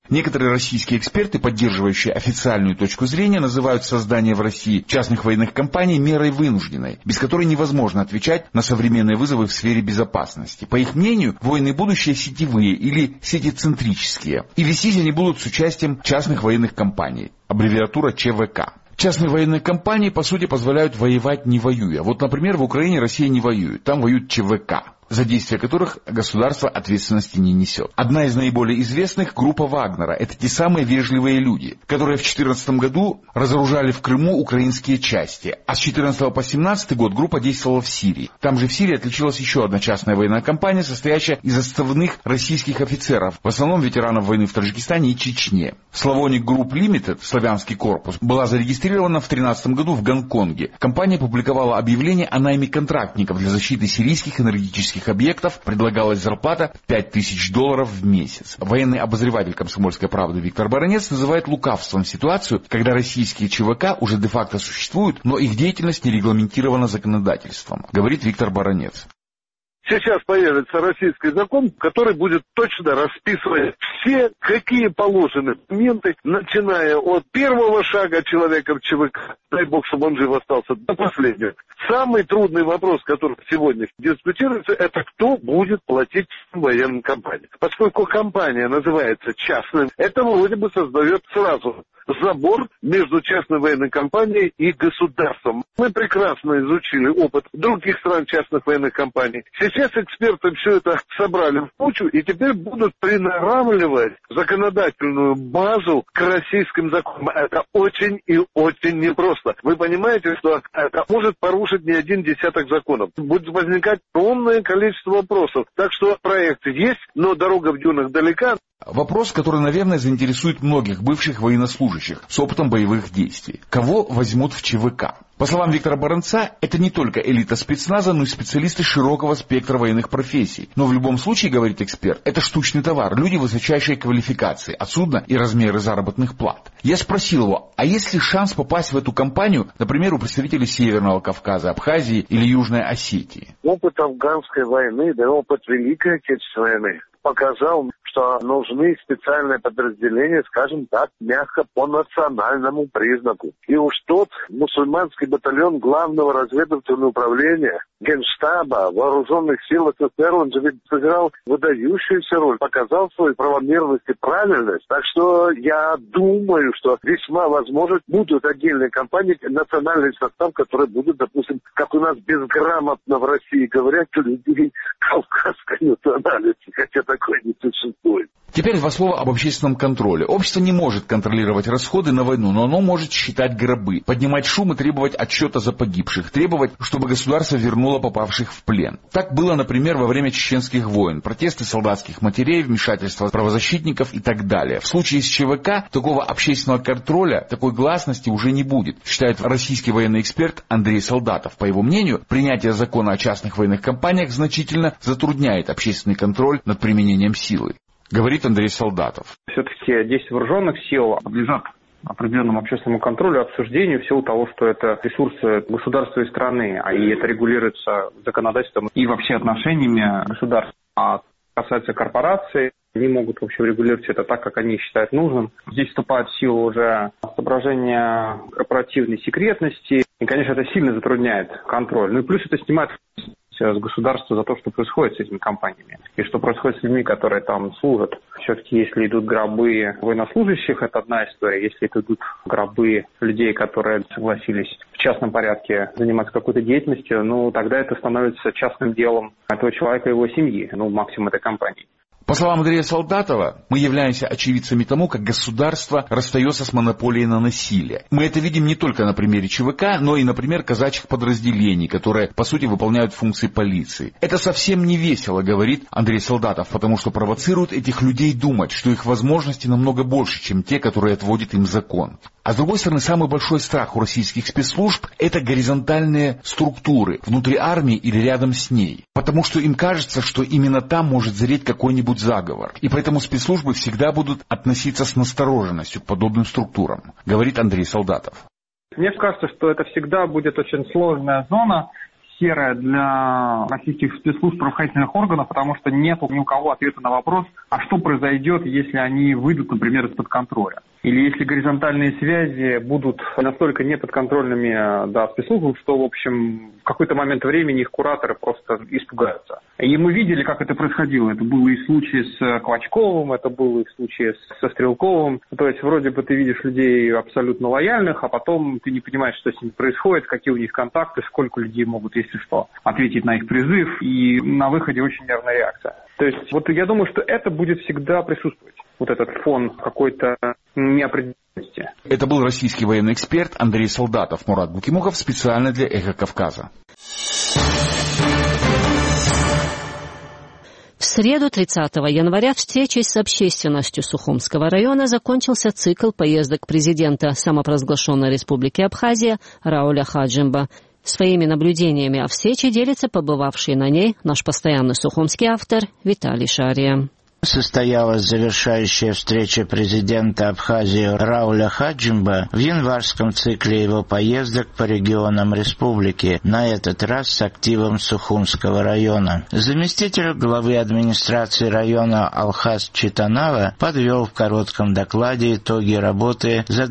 Некоторые российские эксперты, поддерживающие официальную точку зрения, называют создание в России частных военных компаний мерой вынужденной, без которой невозможно отвечать на современные вызовы в сфере безопасности. По их мнению, войны будущее сетевые или сетицентрические, и вестись они будут с участием частных военных компаний, аббревиатура ЧВК. Частные военные компании, по сути, позволяют воевать не воюя. Вот, например, в Украине Россия не воюет, там воюют ЧВК, за действия которых государство ответственности не несет. Одна из наиболее известных — группа Вагнера. Это те самые вежливые люди, которые в 2014 году разоружали в Крыму украинские части. А с 2014 по 2017 год группа действовала в Сирии. Там же в Сирии отличилась еще одна частная военная компания, состоящая из отставных российских офицеров, в основном ветеранов войны в Таджикистане и Чечне. Славоник Групп Лимитед, славянский корпус, была зарегистрирована в 2013 году в Гонконге. Компания публиковала объявление о найме контрактников для защиты сирийских энергетических объектов, предлагалась зарплата в $5000 в месяц. Военный обозреватель «Комсомольской правды» Виктор Баранец называет лукавством ситуацию, когда российские ЧВК уже де-факто существуют, но их деятельность не регламентирована законодательством, говорит Виктор Баранец. Сейчас появится российский закон, который будет точно расписывать все, какие положены моменты, начиная от первого шага человека в ЧВК, дай бог, чтобы он жив остался, до последнего. Самый трудный вопрос, который сегодня дискутируется, это кто будет платить военным компаниям. Поскольку компания называется частной, это вроде бы создает сразу забор между частной военной компанией и государством. Мы прекрасно изучили опыт других стран частных военных компаний. Сейчас эксперты все это собрали в кучу и теперь будут приноравливать законодательную базу к российским законам. Это очень и очень непросто. Вы понимаете, что это может порушить не один десяток законов. Будет возникать огромное количество вопросов. Так что проект есть, но дорога в дюнах далека. Вопрос, который, наверное, заинтересует многих бывших военнослужащих с опытом боевых действий. Кого возьмут в ЧВК? По словам Виктора Баранца, это не только элита спецназа, но и специалисты широкого спектра военных профессий. Но в любом случае, говорит эксперт, это штучный товар, люди высочайшей квалификации, отсюда и размеры заработных плат. Я спросил его, а есть ли шанс попасть в эту компанию, например, у представителей Северного Кавказа, Абхазии или Южной Осетии? Опыт афганской войны, да опыт Великой Отечественной войны показал, что нужны специальные подразделения, скажем так, мягко по национальному признаку. И уж тот мусульманский батальон Главного разведывательного управления, Генштаба, Вооруженных сил СССР, он же ведь сыграл выдающуюся роль, показал свою правомерность и правильность. Так что я думаю, что весьма возможно будут отдельные компании, национальный состав, которые будут, допустим, как у нас безграмотно в России говорят, людей кавказской национальности, хотя такое не существует. Теперь два слова об общественном контроле. Общество не может контролировать расходы на войну, но оно может считать гробы, поднимать шум и требовать отчета за погибших, требовать, чтобы государство вернуло попавших в плен. Так было, например, во время чеченских войн, протесты солдатских матерей, вмешательство правозащитников и так далее. В случае с ЧВК такого общественного контроля, такой гласности уже не будет, считает российский военный эксперт Андрей Солдатов. По его мнению, принятие закона о частных военных компаниях значительно затрудняет общественный контроль над применением силы. Говорит Андрей Солдатов. Все-таки действия вооруженных сил подлежат определенному общественному контролю, обсуждению в силу того, что это ресурсы государства и страны, и это регулируется законодательством и вообще отношениями государств. А касается корпораций, они могут, в общем, регулировать это так, как они считают нужным. Здесь вступает в силу уже соображение корпоративной секретности, и, конечно, это сильно затрудняет контроль. Ну и плюс это снимает с государства за то, что происходит с этими компаниями и что происходит с людьми, которые там служат. Все-таки, если идут гробы военнослужащих, это одна история. Если это идут гробы людей, которые согласились в частном порядке заниматься какой-то деятельностью, ну, тогда это становится частным делом этого человека и его семьи, ну, максимум этой компании. По словам Андрея Солдатова, мы являемся очевидцами тому, как государство расстается с монополией на насилие. Мы это видим не только на примере ЧВК, но и, например, казачьих подразделений, которые, по сути, выполняют функции полиции. Это совсем не весело, говорит Андрей Солдатов, потому что провоцирует этих людей думать, что их возможности намного больше, чем те, которые отводит им закон. А с другой стороны, самый большой страх у российских спецслужб – это горизонтальные структуры внутри армии или рядом с ней. Потому что им кажется, что именно там может зреть какой-нибудь заговор. И поэтому спецслужбы всегда будут относиться с настороженностью к подобным структурам, говорит Андрей Солдатов. Мне кажется, что это всегда будет очень сложная зона серая для российских спецслужб, правоохранительных органов, потому что нет ни у кого ответа на вопрос, а что произойдет, если они выйдут, например, из-под контроля. Или если горизонтальные связи будут настолько неподконтрольными спецслужбам, что, в общем, в какой-то момент времени их кураторы просто испугаются. И мы видели, как это происходило. Это было и случаи с Клочковым, это было и случаи со Стрелковым. То есть вроде бы ты видишь людей абсолютно лояльных, а потом ты не понимаешь, что с ними происходит, какие у них контакты, сколько людей могут, если что, ответить на их призыв. И на выходе очень нервная реакция. То есть вот я думаю, что это будет всегда присутствовать. Вот этот фон какой-то неопределенности. Это был российский военный эксперт Андрей Солдатов. Мурат Букимухов специально для «Эхо Кавказа». В среду 30 января встречей с общественностью Сухумского района закончился цикл поездок президента самопровозглашенной Республики Абхазия Рауля Хаджимба. Своими наблюдениями о встрече делится побывавший на ней наш постоянный сухумский автор Виталий Шария. Состоялась завершающая встреча президента Абхазии Рауля Хаджимба в январском цикле его поездок по регионам республики, на этот раз с активом Сухумского района. Заместитель главы администрации района Алхаз Читанава подвел в коротком докладе итоги работы за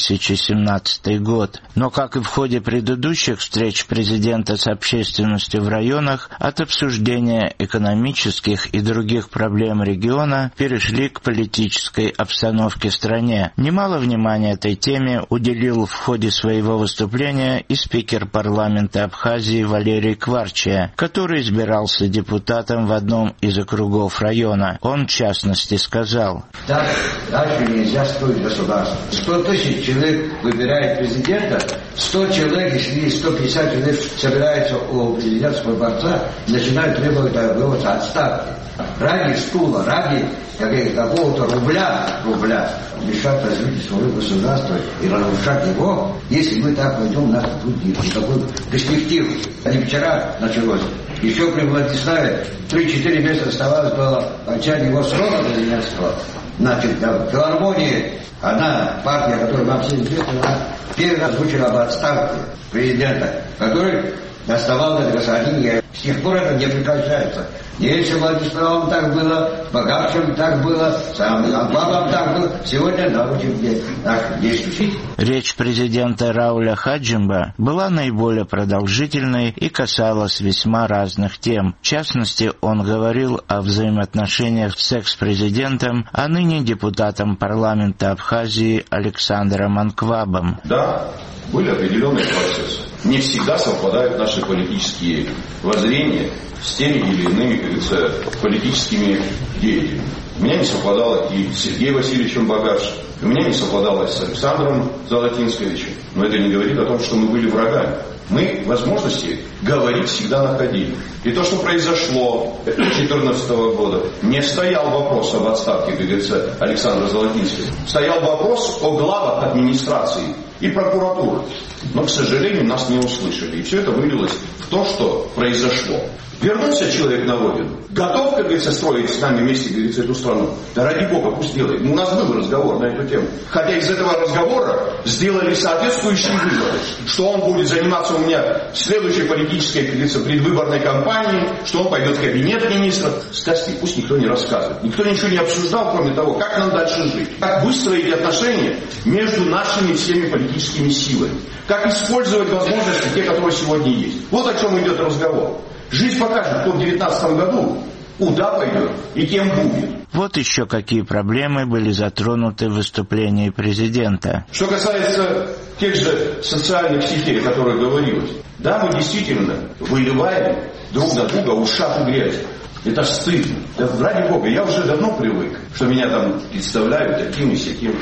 2017 год. Но, как и в ходе предыдущих встреч президента с общественностью в районах, от обсуждения экономических и других проблем региона перешли к политической обстановке в стране. Немало внимания этой теме уделил в ходе своего выступления и спикер парламента Абхазии Валерий Кварчия, который избирался депутатом в одном из округов района. Он, в частности, сказал: «Так дальше нельзя строить государство. 100 тысяч человек выбирает президента, 100 человек, если 150 человек собираются у президентского дворца, начинают требовать отставки. Ради стула, ради какого-то рубля мешать развитию своего государства и разрушать его. Если мы так пойдем, нас тут никакой перспективы. Не вчера началось. Еще при Владиславе 3-4 месяца оставалось было окончание его срока президентского. Значит, в филармонии одна партия, которая нам всем известна, она первый озвучила об отставке президента, который доставал это государство. С тех пор это не прекращается. Если Владиславом так было, Богатшим так было, самым Аблабом так было, сегодня научим наших действий. Речь президента Рауля Хаджимба была наиболее продолжительной и касалась весьма разных тем. В частности, он говорил о взаимоотношениях с экс-президентом, а ныне депутатом парламента Абхазии Александром Анквабом. Да, были определенные процессы. Не всегда совпадают наши политические воззрения с теми или иными, как говорится, политическими деятелями. У меня не совпадало и с Сергеем Васильевичем Богатшим, у меня не совпадало и с Александром Золотинсковичем. Но это не говорит о том, что мы были врагами. Мы возможности говорить всегда находили. И то, что произошло 2014 года, не стоял вопрос об отставке, как говорится, Александра Золотинского. Стоял вопрос о главах администрации и прокуратуры. Но, к сожалению, нас не услышали. И все это вылилось в то, что произошло. Вернулся человек на родину. Готов, как говорится, строить с нами вместе, как говорится, эту страну? Да ради Бога, пусть делает. У нас был разговор на эту тему. Хотя из этого разговора сделали соответствующие выводы. Что он будет заниматься у меня в следующей политической, как говорится, предвыборной кампании, что он пойдет в кабинет министров. Сказки пусть никто не рассказывает. Никто ничего не обсуждал, кроме того, как нам дальше жить. Как выстроить отношения между нашими всеми политическими силами. Как использовать возможности, те, которые сегодня есть. Вот о чем идет разговор. Жизнь покажет, кто в 2019 году куда пойдет и кем будет. Вот еще какие проблемы были затронуты в выступлении президента. Что касается тех же социальных сетей, о которых говорилось. Да, мы действительно выливаем друг на друга ушат и грязь. Это стыдно. Да, ради Бога, я уже давно привык, что меня там представляют таким и сяким.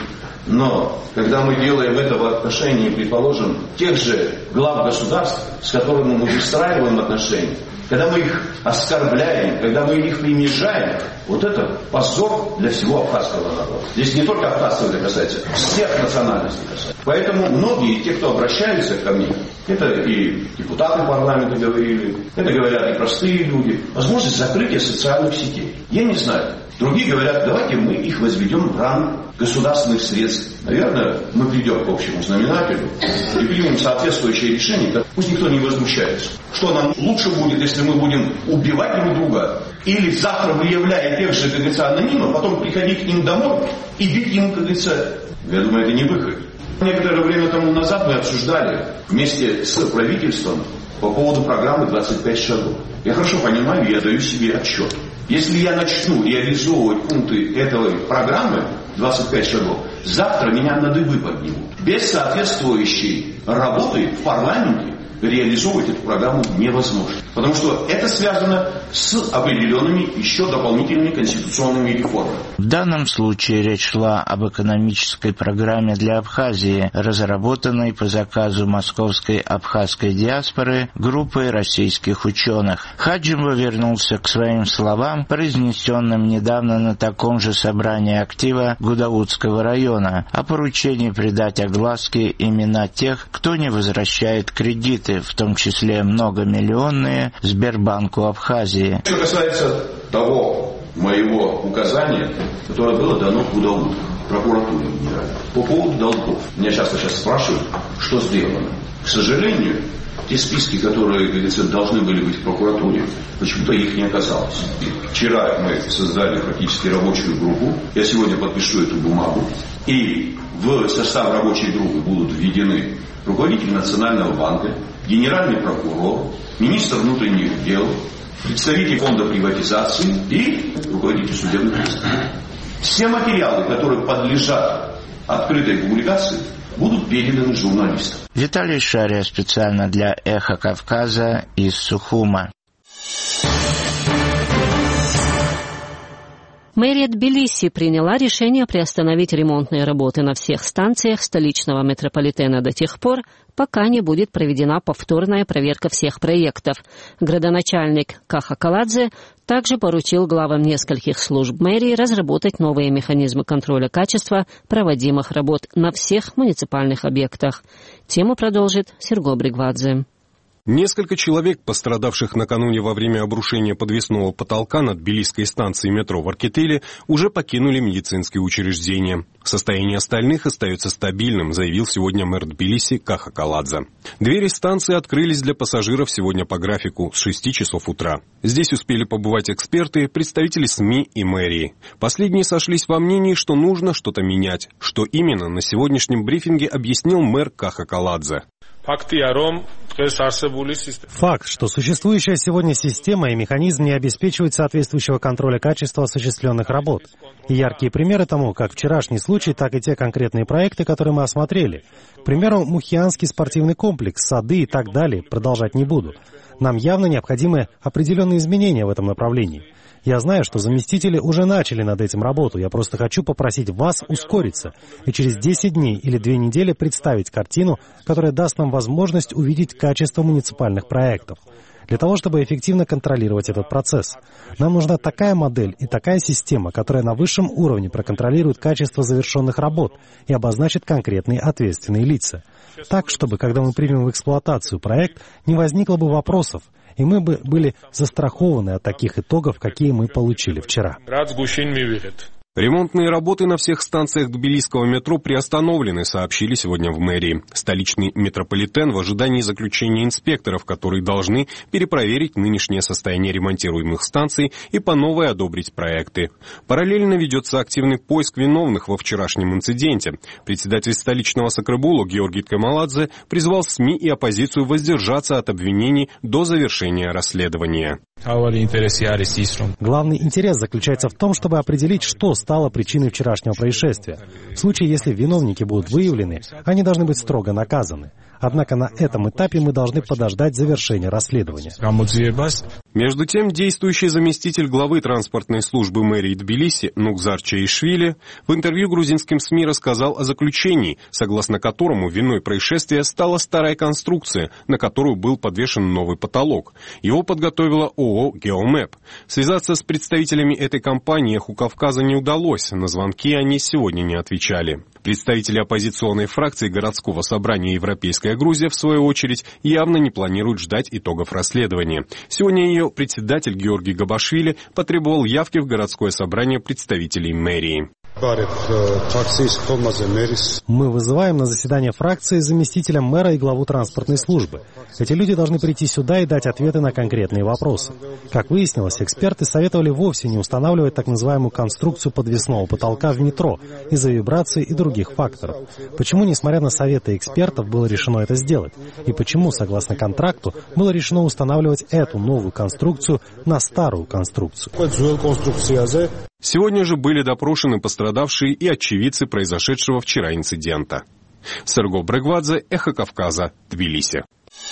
Но когда мы делаем это в отношении, предположим, тех же глав государств, с которыми мы выстраиваем отношения, когда мы их оскорбляем, когда мы их принижаем, вот это позор для всего абхазского народа. Здесь не только абхазцев это касается, всех национальностей касается. Поэтому многие, те, кто обращаются ко мне, это и депутаты парламента говорили, это говорят и простые люди, возможность закрытия социальных сетей. Я не знаю. Другие говорят, давайте мы их возведем в ранг государственных средств. Наверное, мы придем к общему знаменателю и примем соответствующее решение. Пусть никто не возмущается. Что нам лучше будет, если мы будем убивать друг друга? Или завтра, выявляя тех же, как говорится, анонимов, потом приходить к ним домой и бить им, как говорится, я думаю, это не выход. Некоторое время тому назад мы обсуждали вместе с правительством по поводу программы «25 шагов». Я хорошо понимаю, я даю себе отчет. Если я начну реализовывать пункты этой программы 25 шагов, завтра меня на дыбы поднимут. Без соответствующей работы в парламенте реализовывать эту программу невозможно. Потому что это связано с определенными еще дополнительными конституционными реформами. В данном случае речь шла об экономической программе для Абхазии, разработанной по заказу московской абхазской диаспоры группой российских ученых. Хаджимба вернулся к своим словам, произнесенным недавно на таком же собрании актива Гудаутского района, о поручении придать огласке имена тех, кто не возвращает кредиты, в том числе многомиллионные, Сбербанку Абхазии. Что касается того моего указания, которое было дано в Гудаут, прокуратуре генеральной, по поводу долгов. Меня часто спрашивают, что сделано. К сожалению, те списки, которые, как говорится, должны были быть в прокуратуре, почему-то их не оказалось. Вчера мы создали практически рабочую группу. Я сегодня подпишу эту бумагу. И в состав рабочей группы будут введены руководитель Национального банка, генеральный прокурор, министр внутренних дел, представитель фонда приватизации и руководитель судебных приставов. Все материалы, которые подлежат открытой публикации, будут переданы журналистам. Виталий Шария специально для «Эхо Кавказа» из Сухума. Мэрия Тбилиси приняла решение приостановить ремонтные работы на всех станциях столичного метрополитена до тех пор, пока не будет проведена повторная проверка всех проектов. Градоначальник Каха Каладзе также поручил главам нескольких служб мэрии разработать новые механизмы контроля качества проводимых работ на всех муниципальных объектах. Тему продолжит Серго Бригвадзе. Несколько человек, пострадавших накануне во время обрушения подвесного потолка над тбилисской станцией метро в Аркетеле, уже покинули медицинские учреждения. Состояние остальных остается стабильным, заявил сегодня мэр Тбилиси Каха Каладзе. Двери станции открылись для пассажиров сегодня по графику с 6 часов утра. Здесь успели побывать эксперты, представители СМИ и мэрии. Последние сошлись во мнении, что нужно что-то менять. Что именно, на сегодняшнем брифинге объяснил мэр Каха Каладзе. Факт, что существующая сегодня система и механизм не обеспечивают соответствующего контроля качества осуществленных работ. И яркие примеры тому, как вчерашний случай, так и те конкретные проекты, которые мы осмотрели. К примеру, Мухианский спортивный комплекс, сады и так далее, продолжать не буду. Нам явно необходимы определенные изменения в этом направлении. Я знаю, что заместители уже начали над этим работу. Я просто хочу попросить вас ускориться и через 10 дней или 2 недели представить картину, которая даст нам возможность увидеть качество муниципальных проектов. Для того, чтобы эффективно контролировать этот процесс, нам нужна такая модель и такая система, которая на высшем уровне проконтролирует качество завершенных работ и обозначит конкретные ответственные лица. Так, чтобы, когда мы примем в эксплуатацию проект, не возникло бы вопросов, и мы бы были застрахованы от таких итогов, какие мы получили вчера. Ремонтные работы на всех станциях тбилисского метро приостановлены, сообщили сегодня в мэрии. Столичный метрополитен в ожидании заключения инспекторов, которые должны перепроверить нынешнее состояние ремонтируемых станций и по новой одобрить проекты. Параллельно ведется активный поиск виновных во вчерашнем инциденте. Председатель столичного Сакрыбулу Георгий Ткамаладзе призвал СМИ и оппозицию воздержаться от обвинений до завершения расследования. Главный интерес заключается в том, чтобы определить, что стало причиной вчерашнего происшествия. В случае, если виновники будут выявлены, они должны быть строго наказаны. Однако на этом этапе мы должны подождать завершения расследования. Между тем, действующий заместитель главы транспортной службы мэрии Тбилиси Нукзар Чаишвили в интервью грузинским СМИ рассказал о заключении, согласно которому виной происшествия стала старая конструкция, на которую был подвешен новый потолок. Его подготовила ООО «Геомэп». Связаться с представителями этой компании «Эху Кавказа» не удалось, на звонки они сегодня не отвечали. Представители оппозиционной фракции городского собрания «Европейская Грузия», в свою очередь, явно не планируют ждать итогов расследования. Сегодня ее председатель Георгий Габашвили потребовал явки в городское собрание представителей мэрии. Мы вызываем на заседание фракции заместителя мэра и главу транспортной службы. Эти люди должны прийти сюда и дать ответы на конкретные вопросы. Как выяснилось, эксперты советовали вовсе не устанавливать так называемую конструкцию подвесного потолка в метро из-за вибраций и других факторов. Почему, несмотря на советы экспертов, было решено это сделать? И почему, согласно контракту, было решено устанавливать эту новую конструкцию на старую конструкцию? Сегодня же были допрошены пострадавшие и очевидцы произошедшего вчера инцидента. Серго Брегвадзе, Эхо Кавказа, Тбилиси.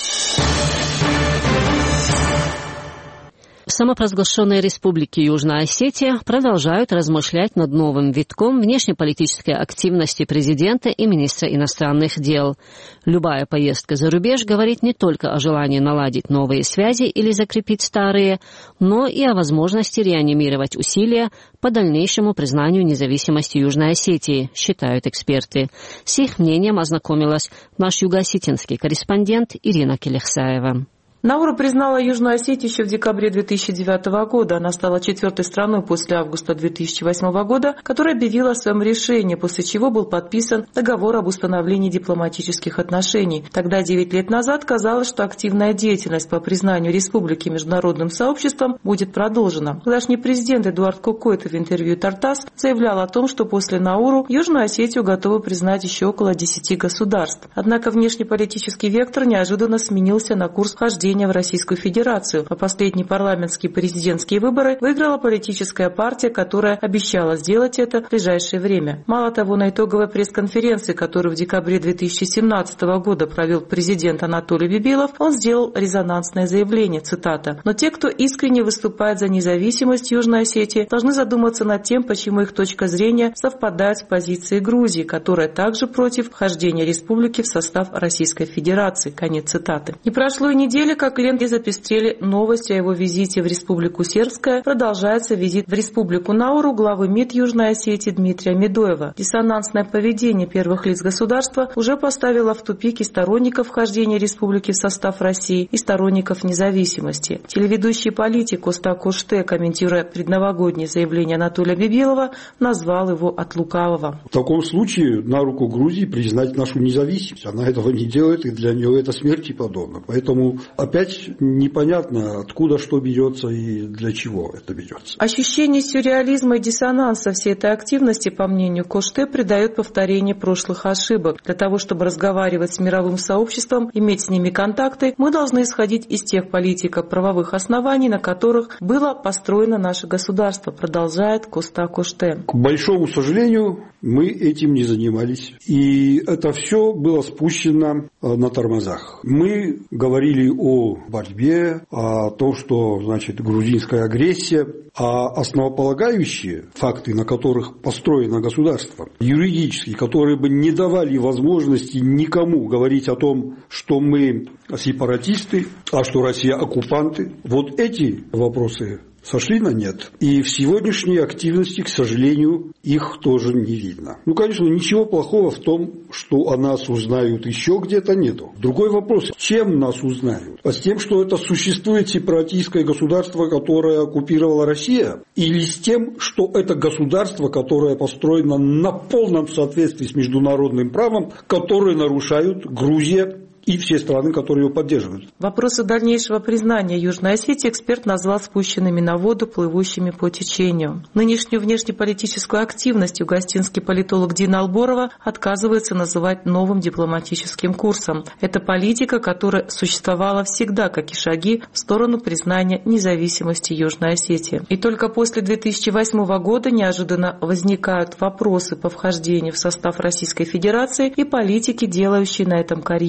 В самопровозглашенной республике Южная Осетия продолжают размышлять над новым витком внешнеполитической активности президента и министра иностранных дел. Любая поездка за рубеж говорит не только о желании наладить новые связи или закрепить старые, но и о возможности реанимировать усилия по дальнейшему признанию независимости Южной Осетии, считают эксперты. С их мнением ознакомилась наш юго-осетинский корреспондент Ирина Келехсаева. Науру признала Южную Осетию еще в декабре 2009 года. Она стала 4-й страной после августа 2008 года, которая объявила о своем решении, после чего был подписан договор об установлении дипломатических отношений. Тогда, 9 лет назад, казалось, что активная деятельность по признанию республики международным сообществом будет продолжена. Тогдашний президент Эдуард Кокойто в интервью Тартас заявлял о том, что после Науру Южную Осетию готовы признать еще около 10 государств. Однако внешнеполитический вектор неожиданно сменился на курс вхождения в Российскую Федерацию. А последние парламентские и президентские выборы выиграла политическая партия, которая обещала сделать это в ближайшее время. Мало того, на итоговой пресс-конференции, которую в декабре 2017 года провел президент Анатолий Бибилов, он сделал резонансное заявление, цитата: «Но те, кто искренне выступает за независимость Южной Осетии, должны задуматься над тем, почему их точка зрения совпадает с позицией Грузии, которая также против вхождения республики в состав Российской Федерации». Конец цитаты. Не прошло и недели, как ленты запестрели новостью о его визите в Республику Сербская, продолжается визит в Республику Науру главы МИД Южной Осетии Дмитрия Медоева. Диссонансное поведение первых лиц государства уже поставило в тупик и сторонников вхождения республики в состав России, и сторонников независимости. Телеведущий политик Коста Коште, комментируя предновогоднее заявление Анатолия Бибилова, назвал его от лукавого. В таком случае на руку Грузии признать нашу независимость. Она этого не делает, и для нее это смерти подобно. Поэтому опять непонятно, откуда что берется и для чего это берется. Ощущение сюрреализма и диссонанса всей этой активности, по мнению Коште, придает повторение прошлых ошибок. Для того, чтобы разговаривать с мировым сообществом, иметь с ними контакты, мы должны исходить из тех политико-правовых оснований, на которых было построено наше государство, продолжает Коста Коште. К большому сожалению, мы этим не занимались. И это все было спущено на тормозах. Мы говорили о борьбе, о том, что значит грузинская агрессия, а основополагающие факты, на которых построено государство, юридические, которые бы не давали возможности никому говорить о том, что мы сепаратисты, а что Россия оккупанты, вот эти вопросы сошли на нет. И в сегодняшней активности, к сожалению, их тоже не видно. Ну, конечно, ничего плохого в том, что о нас узнают еще где-то, нету. Другой вопрос, чем нас узнают? А с тем, что это существует сепаратистское государство, которое оккупировала Россия? Или с тем, что это государство, которое построено на полном соответствии с международным правом, которое нарушают Грузия и все страны, которые его поддерживают. Вопросы дальнейшего признания Южной Осетии эксперт назвал спущенными на воду, плывущими по течению. Нынешнюю внешнеполитическую активность югостинский политолог Дина Алборова отказывается называть новым дипломатическим курсом. Это политика, которая существовала всегда, как и шаги в сторону признания независимости Южной Осетии. И только после 2008 года неожиданно возникают вопросы по вхождению в состав Российской Федерации и политики, делающие на этом карьеру.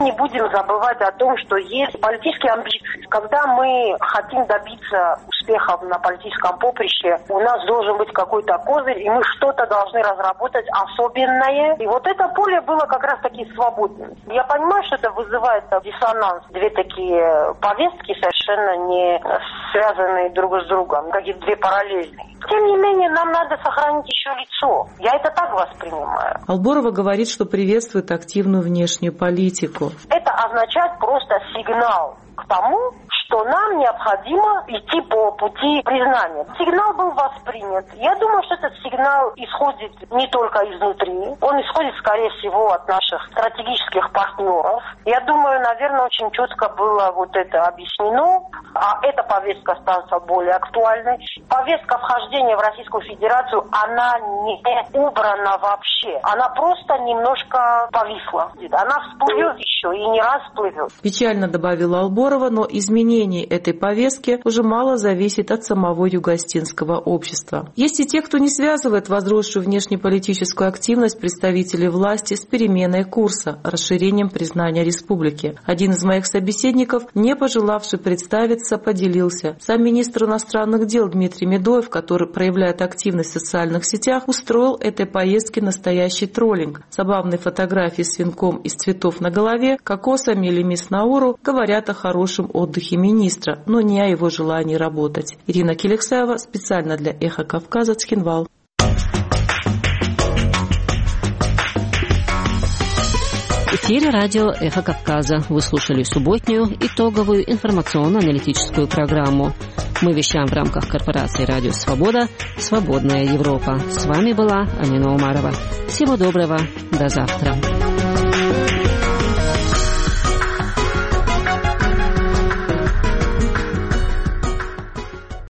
не будем забывать о том, что есть политические амбиции. Когда мы хотим добиться успехов на политическом поприще, у нас должен быть какой-то козырь, и мы что-то должны разработать особенное. И вот это поле было как раз-таки свободным. Я понимаю, что это вызывает диссонанс. Две такие повестки совершенно не связанные друг с другом, какие-то две параллельные. Тем не менее, нам надо сохранить еще лицо. Я это так воспринимаю. Алборова говорит, что приветствует активную внешнюю политику. Это означает просто сигнал к тому, что нам необходимо идти по пути признания. Сигнал был воспринят. Я думаю, что этот сигнал исходит не только изнутри, он исходит, скорее всего, от наших стратегических партнеров. Я думаю, наверное, очень четко было вот это объяснено, а эта повестка становится более актуальной. Повестка вхождения в Российскую Федерацию, она не убрана вообще. Она просто немножко повисла. Она всплывет еще и не раз всплывет. Печально добавила Алборова, но изменение этой повестки уже мало зависит от самого юго-остинского общества. Есть и те, кто не связывает возросшую внешнеполитическую активность представителей власти с переменой курса, расширением признания республики. Один из моих собеседников, не пожелавший представиться, поделился. Сам министр иностранных дел Дмитрий Медоев, который проявляет активность в социальных сетях, устроил этой поездке настоящий троллинг. Забавные фотографии с венком из цветов на голове, кокосами или мисс Науру говорят о хорошем отдыхе министра, но не о его желании работать. Ирина Келексаева специально для «Эхо Кавказа», Цхинвал. В эфире радио «Эхо Кавказа». Вы слушали субботнюю итоговую информационно-аналитическую программу. Мы вещаем в рамках корпорации «Радио Свобода», «Свободная Европа». С вами была Амина Умарова. Всего доброго. До завтра.